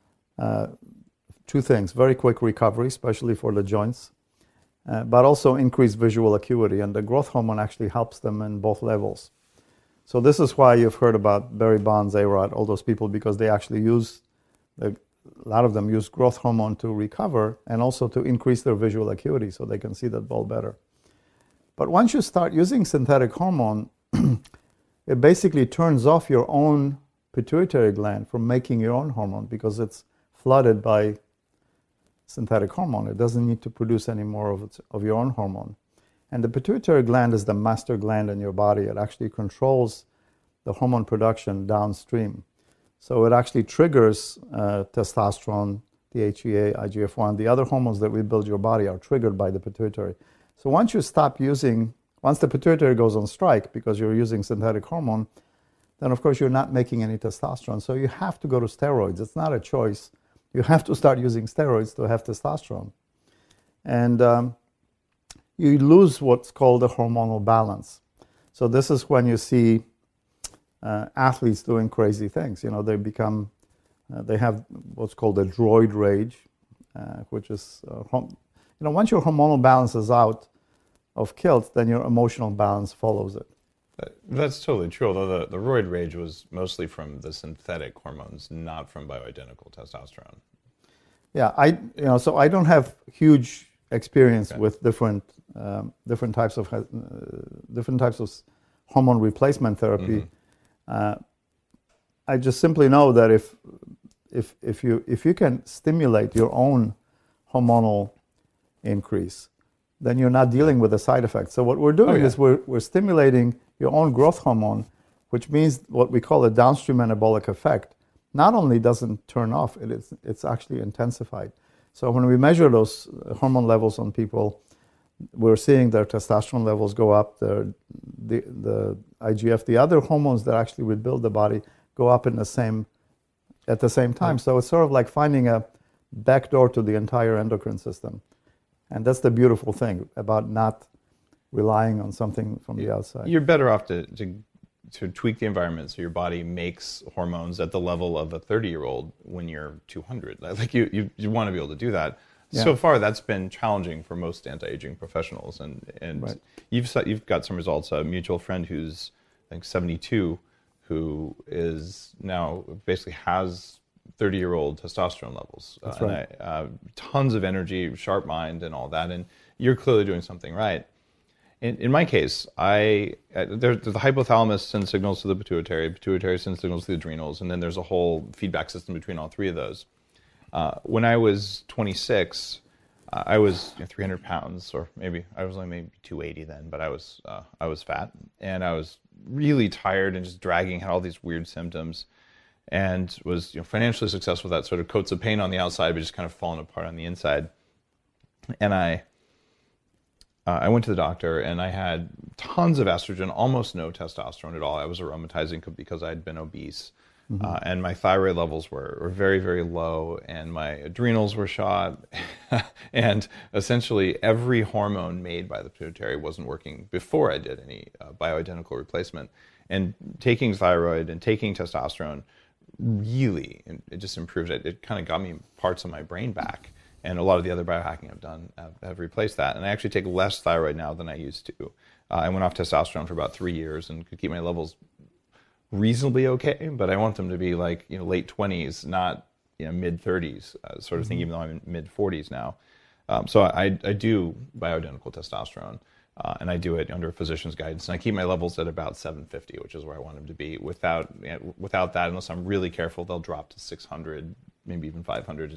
two things: very quick recovery, especially for the joints, but also increased visual acuity. And the growth hormone actually helps them in both levels. So this is why you've heard about Barry Bonds, A-Rod, all those people, because they actually a lot of them use growth hormone to recover and also to increase their visual acuity so they can see that ball better. But once you start using synthetic hormone, it basically turns off your own pituitary gland from making your own hormone because it's flooded by synthetic hormone. It doesn't need to produce any more of your own hormone. And the pituitary gland is the master gland in your body. It actually controls the hormone production downstream. So it actually triggers testosterone, DHEA, IGF-1. The other hormones that rebuild your body are triggered by the pituitary. So once the pituitary goes on strike because you're using synthetic hormone, then of course you're not making any testosterone. So you have to go to steroids. It's not a choice. You have to start using steroids to have testosterone. And you lose what's called a hormonal balance. So this is when you see athletes doing crazy things. They have what's called a droid rage, which is, once your hormonal balance is out of kilt, then your emotional balance follows it. That's totally true, although the roid rage was mostly from the synthetic hormones, not from bioidentical testosterone. Yeah, so I don't have huge experience with different types of hormone replacement therapy. Mm-hmm. I just simply know that if you can stimulate your own hormonal increase, then you're not dealing with the side effects. So what we're doing is we're stimulating your own growth hormone, which means what we call a downstream anabolic effect. Not only doesn't turn off, it's actually intensified. So when we measure those hormone levels on people, we're seeing their testosterone levels go up, the IGF, the other hormones that actually rebuild the body go up at the same time. So it's sort of like finding a backdoor to the entire endocrine system. And that's the beautiful thing about not relying on something from the outside. You're better off to tweak the environment so your body makes hormones at the level of a 30-year-old when you're 200. Like you want to be able to do that. Yeah. So far, that's been challenging for most anti-aging professionals, and right. You've got some results. A mutual friend who's I think 72, who is now basically has 30-year-old testosterone levels. That's right. And tons of energy, sharp mind, and all that. And you're clearly doing something right. In my case, the hypothalamus sends signals to the pituitary sends signals to the adrenals, and then there's a whole feedback system between all three of those. When I was 26, I was 300 pounds, or maybe I was only maybe 280 then, but I was fat, and I was really tired and just dragging, had all these weird symptoms, and was financially successful with that sort of coats of paint on the outside, but just kind of falling apart on the inside. And I went to the doctor, and I had tons of estrogen, almost no testosterone at all. I was aromatizing because I had been obese. Mm-hmm. And my thyroid levels were very, very low, and my adrenals were shot. And essentially every hormone made by the pituitary wasn't working before I did any bioidentical replacement. And taking thyroid and taking testosterone really, it just improved it. It kind of got me parts of my brain back. And a lot of the other biohacking I've done have replaced that. And I actually take less thyroid now than I used to. I went off testosterone for about 3 years and could keep my levels reasonably okay, but I want them to be like late 20s, not mid 30s sort of thing, even though I'm in mid 40s now. So I do bioidentical testosterone, and I do it under a physician's guidance, and I keep my levels at about 750, which is where I want them to be. Without that, unless I'm really careful, they'll drop to 600, maybe even 500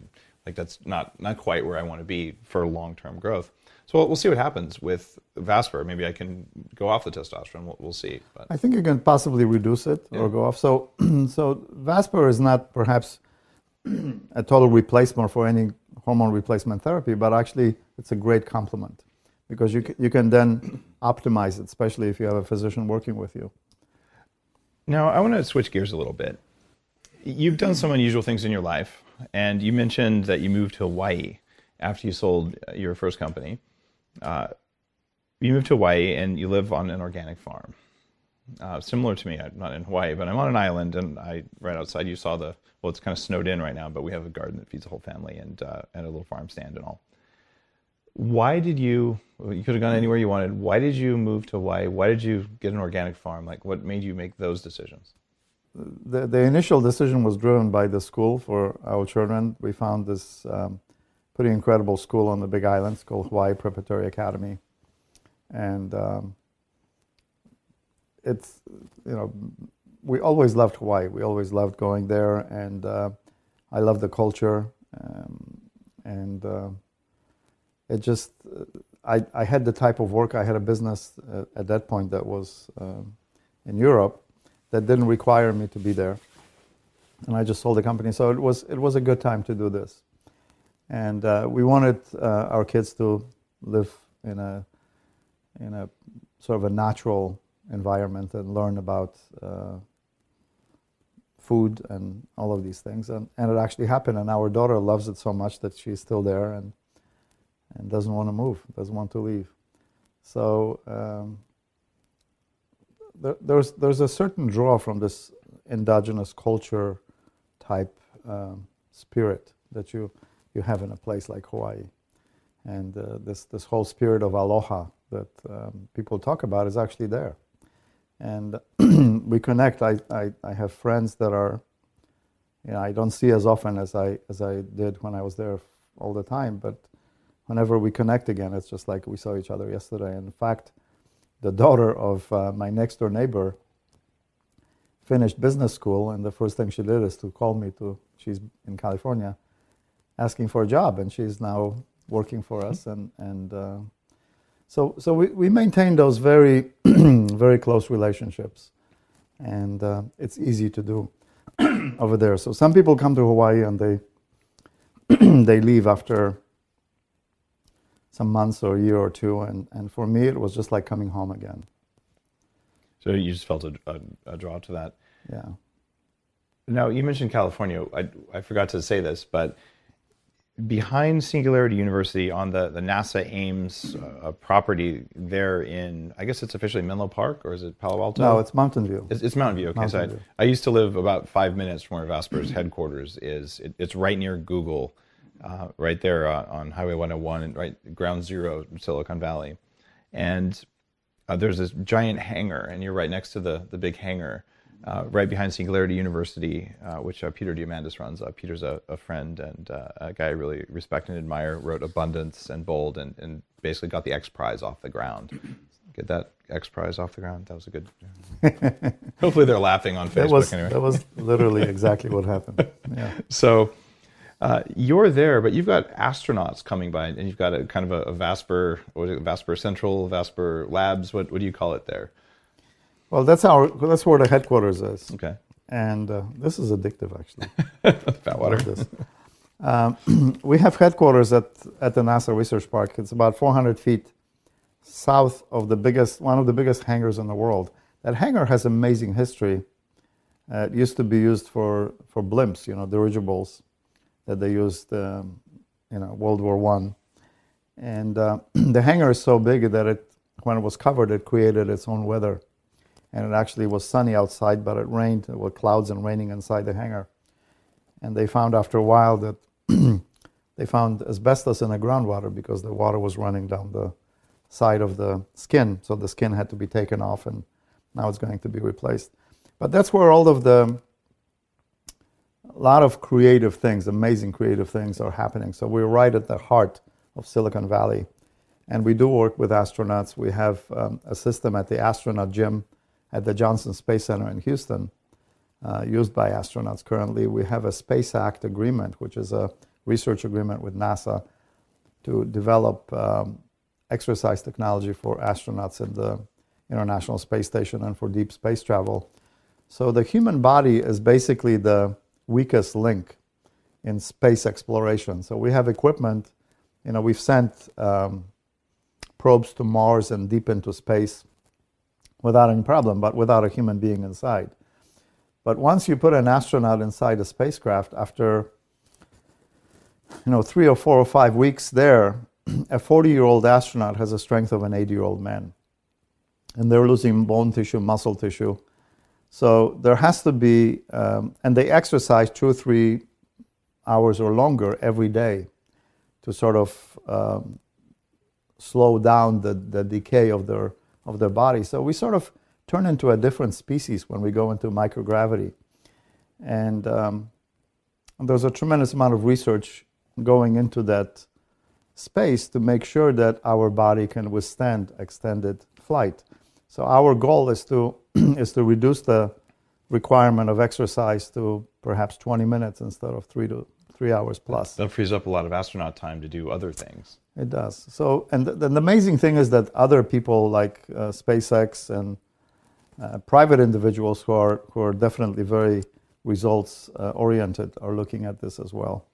Like that's not quite where I want to be for long-term growth. So we'll see what happens with Vasper. Maybe I can go off the testosterone. We'll see. But I think you can possibly reduce it or go off. So, so Vasper is not perhaps a total replacement for any hormone replacement therapy, but actually it's a great complement because you can then optimize it, especially if you have a physician working with you. Now, I want to switch gears a little bit. You've done some unusual things in your life, and you mentioned that you moved to Hawaii after you sold your first company. You moved to Hawaii and you live on an organic farm. Similar to me, I'm not in Hawaii, but I'm on an island, and right outside you saw it's kind of snowed in right now, but we have a garden that feeds the whole family and a little farm stand and all. Why did you could have gone anywhere you wanted. Why did you move to Hawaii? Why did you get an organic farm? Like, what made you make those decisions? The initial decision was driven by the school for our children. We found this pretty incredible school on the Big Island. It's called Hawaii Preparatory Academy. And it's, we always loved Hawaii. We always loved going there, and I love the culture. It just, I had the type of work. I had a business at that point that was in Europe that didn't require me to be there, and I just sold the company. So it was a good time to do this, and we wanted our kids to live in a sort of a natural environment and learn about food and all of these things, and it actually happened. And our daughter loves it so much that she's still there and doesn't want to move, doesn't want to leave. So there's a certain draw from this indigenous culture type spirit that you have in a place like Hawaii, and this whole spirit of aloha that people talk about is actually there, and we connect. I have friends that are, I don't see as often as I did when I was there all the time, but whenever we connect again, it's just like we saw each other yesterday. And in fact, the daughter of my next door neighbor finished business school, and the first thing she did is to call me she's in California, asking for a job, and she's now working for us. So we maintain those very, very close relationships, and it's easy to do over there. So some people come to Hawaii and they leave after some months or a year or two, and for me it was just like coming home again. So you just felt a draw to that. Yeah. Now, you mentioned California. I forgot to say this, but behind Singularity University on the NASA Ames property there in, I guess it's officially Menlo Park, or is it Palo Alto? No, it's Mountain View. It's Mountain View. Okay, Mountain View. I used to live about 5 minutes from where Vasper's headquarters is. It's right near Google. Right there on Highway 101, and right ground zero, Silicon Valley. And there's this giant hangar, and you're right next to the big hangar, right behind Singularity University, which Peter Diamandis runs. Peter's a friend and a guy I really respect and admire, wrote Abundance and Bold, and basically got the X Prize off the ground. Get that X Prize off the ground? That was a good... Hopefully they're laughing on Facebook anyway. That was literally exactly what happened. Yeah. So... you're there, but you've got astronauts coming by, and you've got a kind of a Vasper, what is it, Vasper Central, Vasper Labs, what do you call it there? Well, that's where the headquarters is. Okay. And this is addictive, actually. Fat water. We have headquarters at the NASA Research Park. It's about 400 feet south of one of the biggest hangars in the world. That hangar has amazing history. It used to be used for blimps, dirigibles that they used, World War I. And the hangar is so big that when it was covered, it created its own weather. And it actually was sunny outside, but it rained with clouds and raining inside the hangar. And they found after a while that they found asbestos in the groundwater because the water was running down the side of the skin. So the skin had to be taken off, and now it's going to be replaced. But that's where all of a lot of creative things, amazing creative things are happening. So we're right at the heart of Silicon Valley. And we do work with astronauts. We have a system at the astronaut gym at the Johnson Space Center in Houston, used by astronauts currently. We have a Space Act agreement, which is a research agreement with NASA to develop exercise technology for astronauts in the International Space Station and for deep space travel. So the human body is basically the weakest link in space exploration. So we have equipment, we've sent probes to Mars and deep into space without any problem, but without a human being inside. But once you put an astronaut inside a spacecraft, after 3 or 4 or 5 weeks there, a 40-year-old astronaut has the strength of an 80-year-old man. And they're losing bone tissue, muscle tissue. So there has to be, and they exercise 2 or 3 hours or longer every day to sort of slow down the decay of their body. So we sort of turn into a different species when we go into microgravity. And there's a tremendous amount of research going into that space to make sure that our body can withstand extended flight. So our goal is to reduce the requirement of exercise to perhaps 20 minutes instead of 3 hours plus. That frees up a lot of astronaut time to do other things. It does. So, and the amazing thing is that other people like SpaceX and private individuals who are definitely very results oriented are looking at this as well.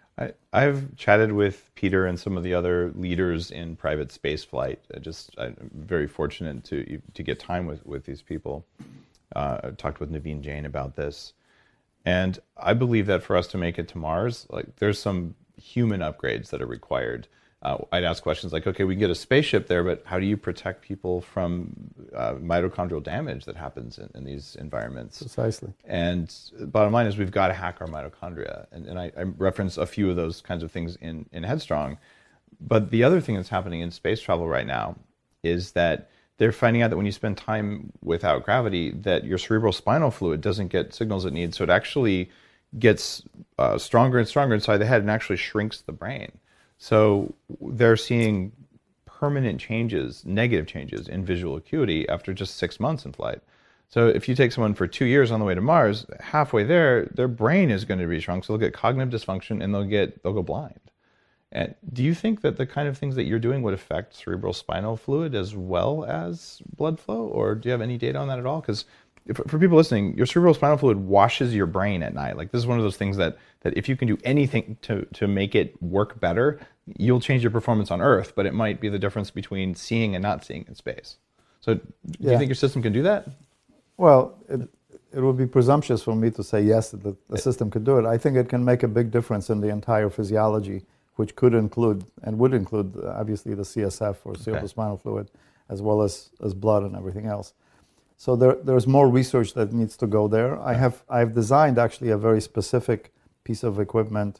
I've chatted with Peter and some of the other leaders in private space flight. I'm very fortunate to get time with these people. I talked with Naveen Jain about this. And I believe that for us to make it to Mars, there's some human upgrades that are required. I'd ask questions like, okay, we can get a spaceship there, but how do you protect people from mitochondrial damage that happens in these environments? Precisely. And the bottom line is we've got to hack our mitochondria. And I reference a few of those kinds of things in Headstrong. But the other thing that's happening in space travel right now is that they're finding out that when you spend time without gravity, that your cerebral spinal fluid doesn't get signals it needs. So it actually gets stronger and stronger inside the head and actually shrinks the brain. So they're seeing permanent changes, negative changes in visual acuity after just 6 months in flight. So if you take someone for 2 years on the way to Mars, halfway there, their brain is going to be shrunk. So they'll get cognitive dysfunction and they'll go blind. And do you think that the kind of things that you're doing would affect cerebral spinal fluid as well as blood flow? Or do you have any data on that at all? Because for people listening, your cerebral spinal fluid washes your brain at night. This is one of those things that if you can do anything to make it work better, you'll change your performance on Earth, but it might be the difference between seeing and not seeing in space. So do you think your system can do that? Well, it would be presumptuous for me to say yes, that the system could do it. I think it can make a big difference in the entire physiology, which could include and would include obviously the CSF or cerebrospinal fluid, as well as blood and everything else. So there's more research that needs to go there. I've designed actually a very specific piece of equipment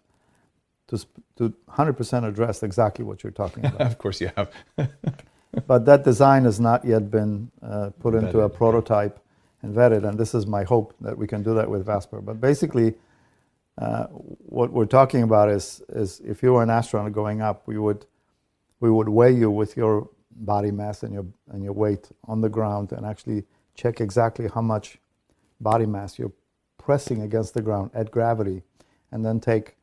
to 100% address exactly what you're talking about. Of course you have. But that design has not yet been put into a prototype and vetted, and this is my hope that we can do that with Vasper. But basically, what we're talking about is if you were an astronaut going up, we would weigh you with your body mass and your weight on the ground and actually check exactly how much body mass you're pressing against the ground at gravity, and then take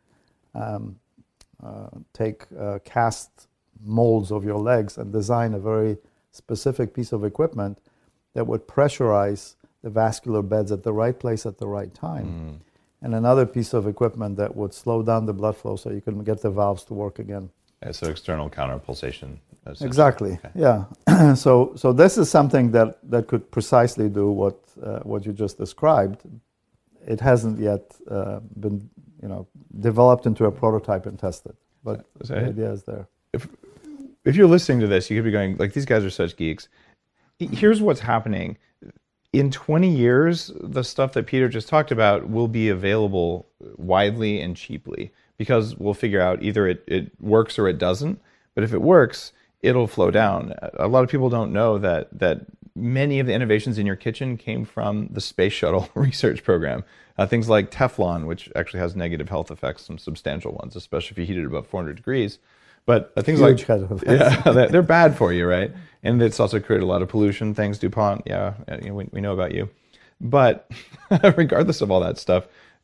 cast molds of your legs and design a very specific piece of equipment that would pressurize the vascular beds at the right place at the right time. And another piece of equipment that would slow down the blood flow so you can get the valves to work again. So external counterpulsation. Exactly. Okay. Yeah. So this is something that could precisely do what you just described. It hasn't yet been developed into a prototype and tested, but the idea is there. If you're listening to this, you could be going, these guys are such geeks. Here's what's happening. In 20 years, the stuff that Peter just talked about will be available widely and cheaply, because we'll figure out either it works or it doesn't. But if it works, it'll flow down. A lot of people don't know that many of the innovations in your kitchen came from the space shuttle research program. Things like Teflon, which actually has negative health effects, some substantial ones, especially if you heat it above 400 degrees. But things Huge they're bad for you, right? And it's also created a lot of pollution. Thanks, DuPont. Yeah, we know about you. But regardless of all that stuff,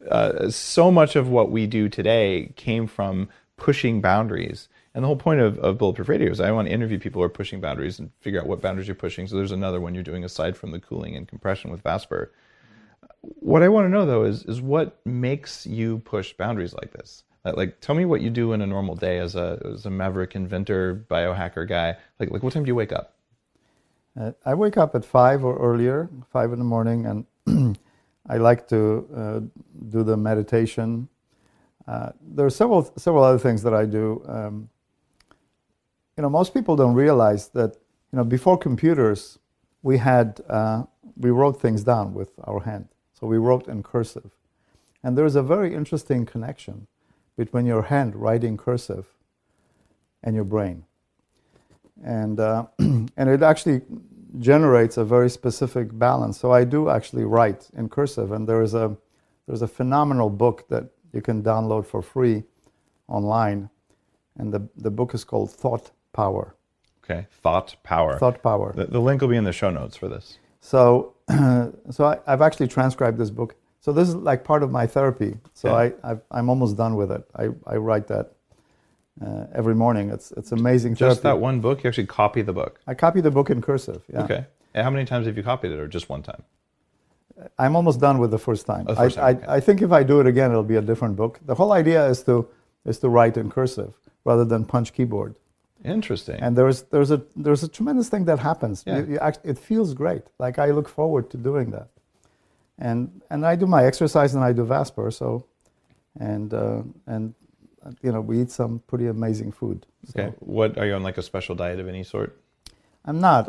so much of what we do today came from pushing boundaries. And the whole point of Bulletproof Radio is I want to interview people who are pushing boundaries and figure out what boundaries you're pushing. So there's another one you're doing aside from the cooling and compression with Vasper. What I want to know, though, is what makes you push boundaries like this? Like, tell me what you do in a normal day as a maverick inventor, biohacker guy. Like what time do you wake up? I wake up at 5 or earlier, 5 in the morning, and I like to do the meditation. There are several other things that I do. Most people don't realize that, before computers, we wrote things down with our hand. So we wrote in cursive. And there's a very interesting connection between your hand writing cursive and your brain. And and it actually generates a very specific balance. So I do actually write in cursive, and there's a phenomenal book that you can download for free online, and the book is called Thought Power. Okay, Thought Power. Thought Power. The link will be in the show notes for this. So I've actually transcribed this book. So this is like part of my therapy. So yeah. I'm almost done with it. I write that every morning. It's amazing therapy. Just that one book? You actually copy the book? I copy the book in cursive, yeah. Okay. And how many times have you copied it, or just one time? I'm almost done with the first time. Oh, the first time, okay. I think if I do it again, it'll be a different book. The whole idea is to write in cursive rather than punch keyboard. Interesting. And there's a tremendous thing that happens. Yeah. It feels great. Like I look forward to doing that. And I do my exercise and I do Vasper. So, and we eat some pretty amazing food. So. Okay. What are you on, like a special diet of any sort? I'm not.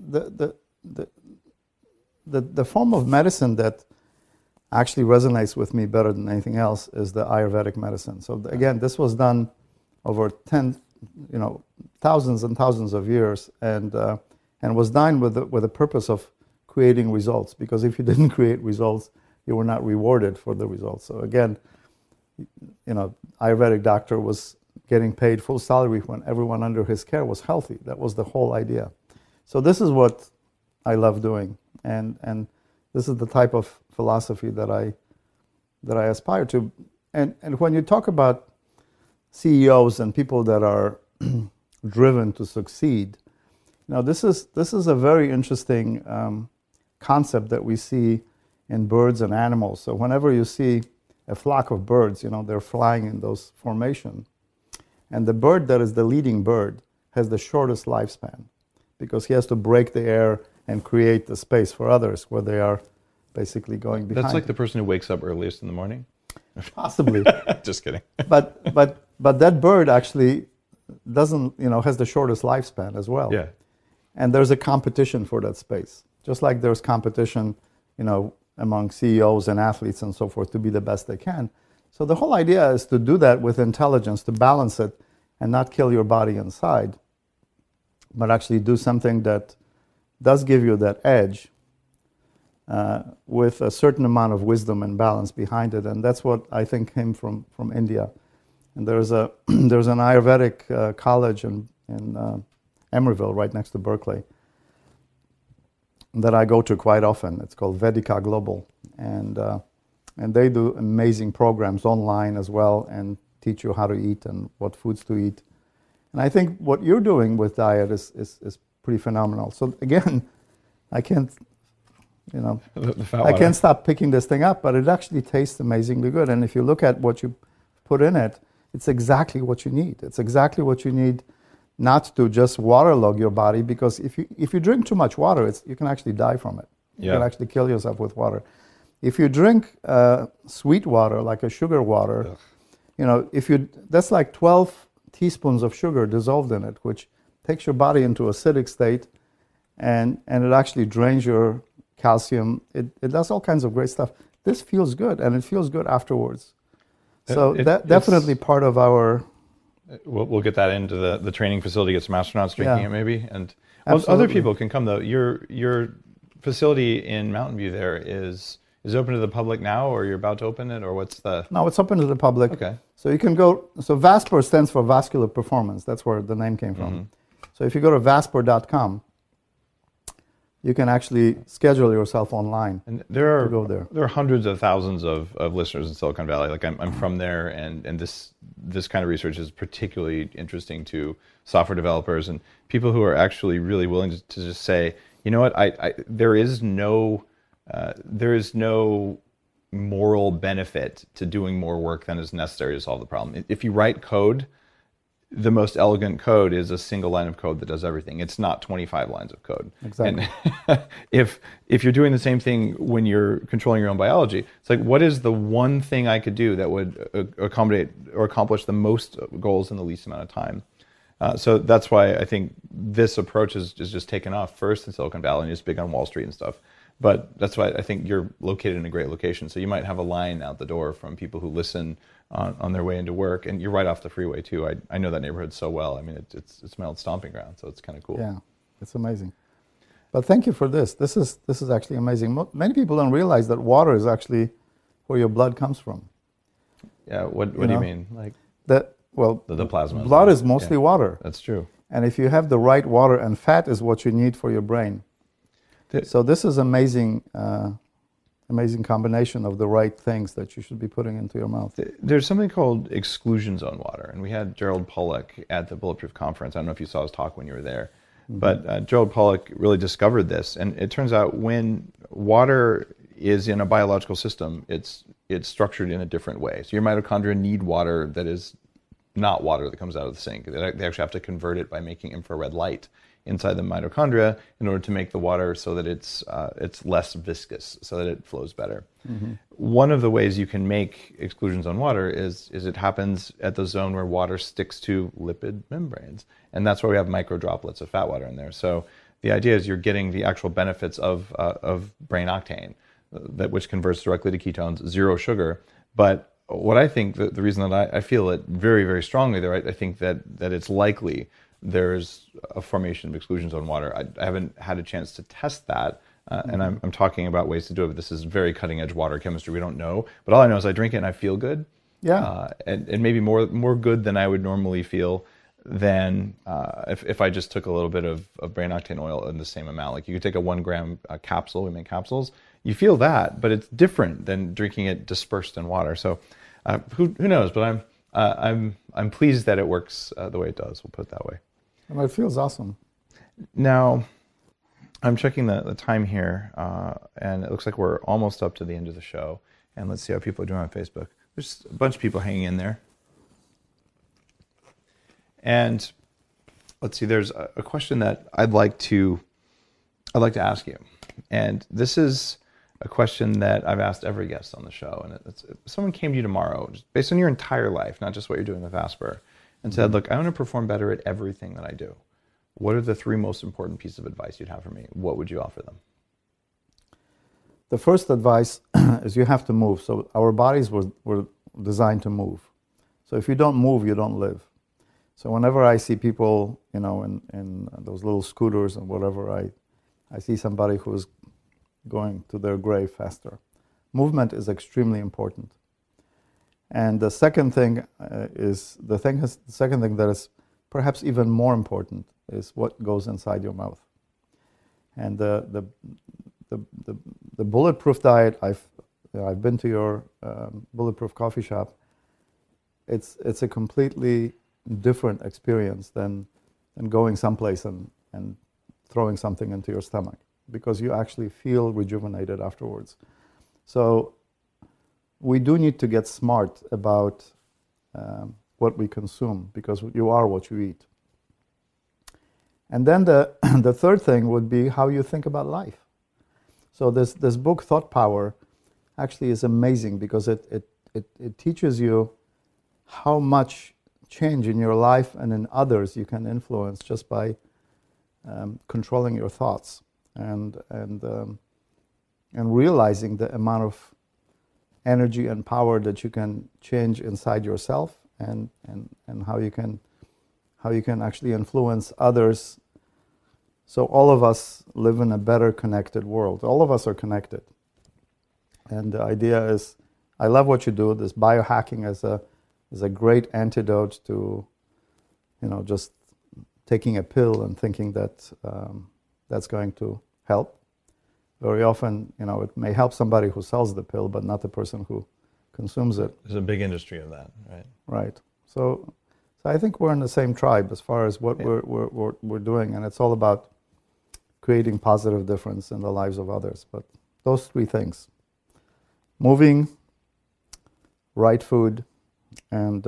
The form of medicine that actually resonates with me better than anything else is the Ayurvedic medicine. So again, this was done over thousands and thousands of years, and was done with the purpose of creating results. Because if you didn't create results, you were not rewarded for the results. So again, Ayurvedic doctor was getting paid full salary when everyone under his care was healthy. That was the whole idea. So this is what I love doing, and this is the type of philosophy that I aspire to. And when you talk about CEOs and people that are driven to succeed, this is a very interesting concept that we see in birds and animals. So whenever you see a flock of birds, they're flying in those formation, and the bird that is the leading bird has the shortest lifespan because he has to break the air and create the space for others where they are basically going behind. That's like the person who wakes up earliest in the morning? Possibly. Just kidding. But that bird actually doesn't, has the shortest lifespan as well. Yeah. And there's a competition for that space. Just like there's competition, among CEOs and athletes and so forth to be the best they can. So the whole idea is to do that with intelligence, to balance it and not kill your body inside, but actually do something that does give you that edge with a certain amount of wisdom and balance behind it. And that's what I think came from India. And there's an Ayurvedic college in Emeryville, right next to Berkeley, that I go to quite often. It's called Vedika Global. And they do amazing programs online as well and teach you how to eat and what foods to eat. And I think what you're doing with diet is pretty phenomenal. So again, I can't stop picking this thing up, but it actually tastes amazingly good. And if you look at what you put in it, it's exactly what you need. It's exactly what you need, not to just waterlog your body, because if you drink too much water, you can actually die from it. You can actually kill yourself with water. If you drink sweet water, like a sugar water, that's like 12 teaspoons of sugar dissolved in it, which takes your body into acidic state, and it actually drains your calcium. It does all kinds of great stuff. This feels good, and it feels good afterwards. So that's definitely part of our... We'll get that into the training facility, get some astronauts drinking it maybe. And other people can come, though. Your facility in Mountain View there is open to the public now, or you're about to open it, or what's the... No, it's open to the public. Okay. So you can go... So Vasper stands for vascular performance. That's where the name came from. Mm-hmm. So if you go to vasper.com, you can actually schedule yourself online. And there to go there. are hundreds of thousands of listeners in Silicon Valley. Like I'm from there, and this kind of research is particularly interesting to software developers and people who are actually really willing to just say, you know what, there is no moral benefit to doing more work than is necessary to solve the problem. If you write code, the most elegant code is a single line of code that does everything. It's not 25 lines of code. Exactly. And if you're doing the same thing when you're controlling your own biology, it's like, what is the one thing I could do that would accommodate or accomplish the most goals in the least amount of time? So that's why I think this approach is just taken off first in Silicon Valley, and it's big on Wall Street and stuff. But that's why I think you're located in a great location. So you might have a line out the door from people who listen on their way into work, and you're right off the freeway too. I know that neighborhood so well. I mean, it's my old stomping ground, so it's kind of cool. Yeah, it's amazing. But thank you for this. This is actually amazing. Many people don't realize that water is actually where your blood comes from. Yeah. What do you mean? Like that? Well, the plasma. Blood is mostly water. That's true. And if you have the right water, and fat is what you need for your brain. So this is amazing combination of the right things that you should be putting into your mouth. There's something called exclusion zone water, and we had Gerald Pollack at the Bulletproof Conference. I don't know if you saw his talk when you were there, but Gerald Pollack really discovered this, and it turns out when water is in a biological system, it's structured in a different way. So your mitochondria need water that is not water that comes out of the sink. They actually have to convert it by making infrared light inside the mitochondria in order to make the water so that it's less viscous, so that it flows better. Mm-hmm. One of the ways you can make exclusion zone water is it happens at the zone where water sticks to lipid membranes, and that's why we have micro droplets of fat water in there. So the idea is you're getting the actual benefits of brain octane, which converts directly to ketones, zero sugar. But what I think, the reason that I feel it very, very strongly there, I think that it's likely there's a formation of exclusion zone water. I haven't had a chance to test that, and I'm talking about ways to do it, but this is very cutting edge water chemistry. We don't know, but all I know is I drink it and I feel good. Yeah. And maybe more good than I would normally feel than if I just took a little bit of brain octane oil in the same amount. Like you could take a 1 gram capsule, we make capsules, you feel that, but it's different than drinking it dispersed in water. So who knows, but I'm pleased that it works the way it does. We'll put it that way. Well, it feels awesome. Now, I'm checking the time here, and it looks like we're almost up to the end of the show. And let's see how people are doing on Facebook. There's a bunch of people hanging in there. And let's see, there's a question that I'd like to ask you. And this is a question that I've asked every guest on the show. And if someone came to you tomorrow, just based on your entire life, not just what you're doing with Asper, and said, look, I want to perform better at everything that I do. What are the 3 most important pieces of advice you'd have for me? What would you offer them? The first advice is you have to move. So our bodies were designed to move. So if you don't move, you don't live. So whenever I see people, in those little scooters and whatever, I see somebody who's going to their grave faster. Movement is extremely important. And the second thing the second thing that is perhaps even more important is what goes inside your mouth. And the bulletproof diet, I've been to your bulletproof coffee shop. It's a completely different experience than going someplace and throwing something into your stomach, because you actually feel rejuvenated afterwards. So we do need to get smart about what we consume, because you are what you eat. And then the third thing would be how you think about life. So this book, Thought Power, actually is amazing, because it teaches you how much change in your life and in others you can influence just by controlling your thoughts and realizing the amount of energy and power that you can change inside yourself, and how you can actually influence others. So all of us live in a better connected world. All of us are connected. And the idea is, I love what you do. This biohacking is a great antidote to, just taking a pill and thinking that that's going to help. Very often, it may help somebody who sells the pill, but not the person who consumes it. There's a big industry of that, right? Right. So I think we're in the same tribe as far as what we're doing, and it's all about creating positive difference in the lives of others. But those three things: moving, right food, and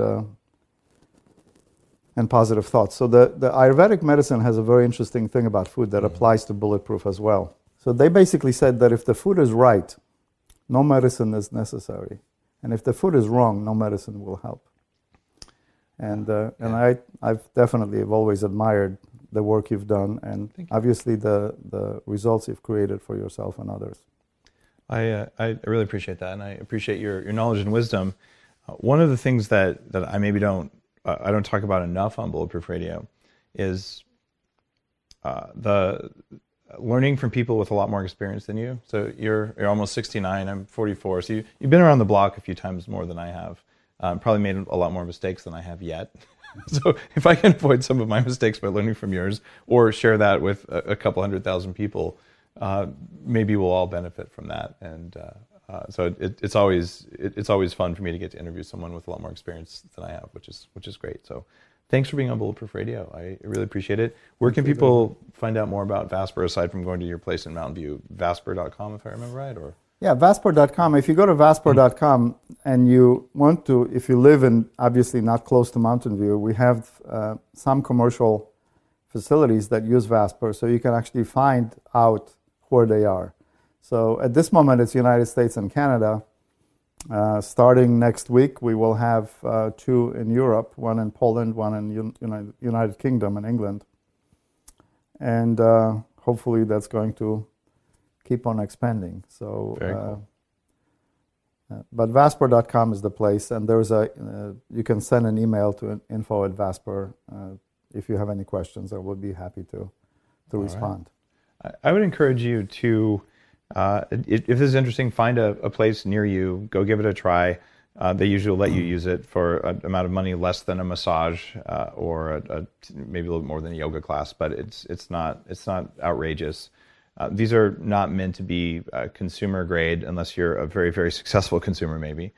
positive thoughts. So the Ayurvedic medicine has a very interesting thing about food that applies to Bulletproof as well. So they basically said that if the food is right, no medicine is necessary. And if the food is wrong, no medicine will help. And I've definitely have always admired the work you've done, and obviously the results you've created for yourself and others. I really appreciate that, and I appreciate your knowledge and wisdom. One of the things that I maybe don't talk about enough on Bulletproof Radio is the learning from people with a lot more experience than you. So you're almost 69, I'm 44, so you've been around the block a few times more than I have. Probably made a lot more mistakes than I have yet. So if I can avoid some of my mistakes by learning from yours, or share that with a couple 100,000 people, maybe we'll all benefit from that. And so it's always fun for me to get to interview someone with a lot more experience than I have, which is great. So thanks for being on Bulletproof Radio. I really appreciate it. Where can people find out more about Vasper aside from going to your place in Mountain View? Vasper.com, if I remember right, or? Yeah, Vasper.com. If you go to Vasper.com and you want to, if you live in, obviously not close to Mountain View, we have some commercial facilities that use Vasper, so you can actually find out where they are. So at this moment, it's United States and Canada. Starting next week, we will have 2 in Europe, 1 in Poland, 1 in United Kingdom and England. And hopefully that's going to keep on expanding. So, very cool. But Vasper.com is the place, and there's you can send an email to info@Vasper if you have any questions. I would be happy to respond. Right. I would encourage you to, if this is interesting, find a place near you, go give it a try. They usually let you use it for an amount of money less than a massage or maybe a little more than a yoga class, but it's not outrageous. These are not meant to be consumer grade unless you're a very, very successful consumer, maybe.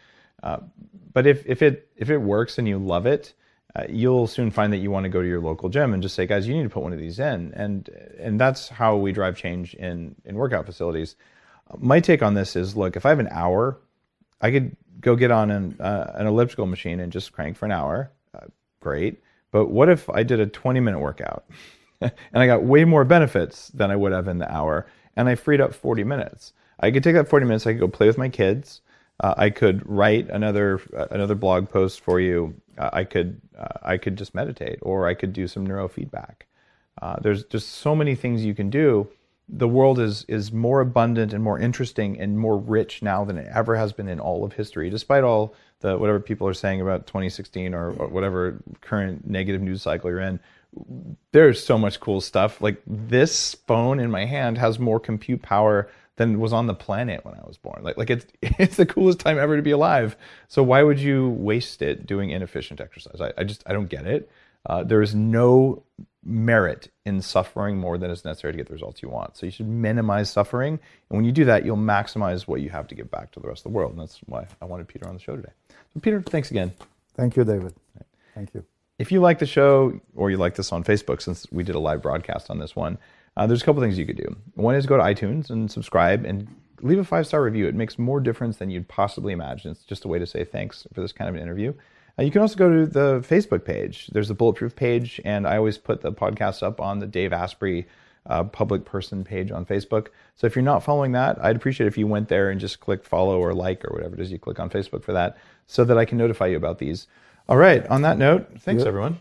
But if it works and you love it, you'll soon find that you want to go to your local gym and just say, guys, you need to put one of these in. And that's how we drive change in workout facilities. My take on this is, look, if I have an hour, I could go get on an elliptical machine and just crank for an hour. Great. But what if I did a 20-minute workout? And I got way more benefits than I would have in the hour, and I freed up 40 minutes. I could take that 40 minutes, I could go play with my kids, I could write another blog post for you, I could just meditate, or I could do some neurofeedback. There's just so many things you can do. The world is more abundant and more interesting and more rich now than it ever has been in all of history, despite all the whatever people are saying about 2016 or whatever current negative news cycle you're in. There's so much cool stuff. Like, this phone in my hand has more compute power than was on the planet when I was born. Like it's the coolest time ever to be alive. So why would you waste it doing inefficient exercise? I don't get it. There is no merit in suffering more than is necessary to get the results you want. So you should minimize suffering. And when you do that, you'll maximize what you have to give back to the rest of the world. And that's why I wanted Peter on the show today. So Peter, thanks again. Thank you, David. Thank you. If you like the show, or you like this on Facebook, since we did a live broadcast on this one, there's a couple things you could do. One is go to iTunes and subscribe and leave a 5-star review. It makes more difference than you'd possibly imagine. It's just a way to say thanks for this kind of an interview. You can also go to the Facebook page. There's a Bulletproof page, and I always put the podcast up on the Dave Asprey public person page on Facebook. So if you're not following that, I'd appreciate if you went there and just click follow or like or whatever it is you click on Facebook for that, so that I can notify you about these. All right. On that note, thanks, everyone.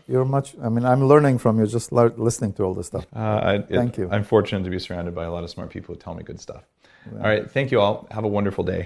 I'm learning from you just listening to all this stuff. Thank you. I'm fortunate to be surrounded by a lot of smart people who tell me good stuff. Yeah. All right. Thank you all. Have a wonderful day.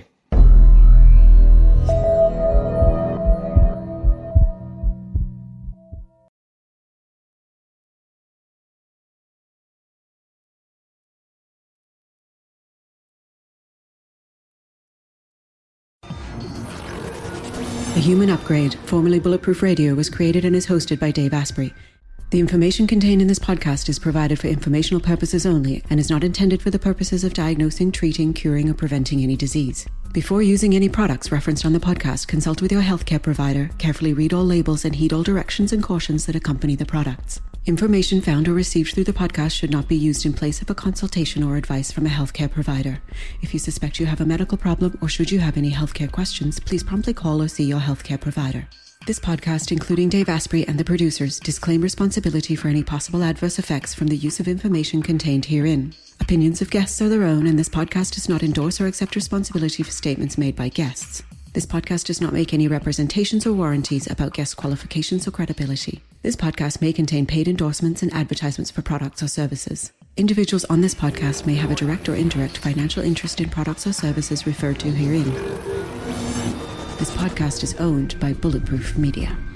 The Human Upgrade, formerly Bulletproof Radio, was created and is hosted by Dave Asprey. The information contained in this podcast is provided for informational purposes only and is not intended for the purposes of diagnosing, treating, curing, or preventing any disease. Before using any products referenced on the podcast, consult with your healthcare provider, carefully read all labels, and heed all directions and cautions that accompany the products. Information found or received through the podcast should not be used in place of a consultation or advice from a healthcare provider. If you suspect you have a medical problem or should you have any healthcare questions, please promptly call or see your healthcare provider. This podcast, including Dave Asprey and the producers, disclaim responsibility for any possible adverse effects from the use of information contained herein. Opinions of guests are their own, and this podcast does not endorse or accept responsibility for statements made by guests. This podcast does not make any representations or warranties about guest qualifications or credibility. This podcast may contain paid endorsements and advertisements for products or services. Individuals on this podcast may have a direct or indirect financial interest in products or services referred to herein. This podcast is owned by Bulletproof Media.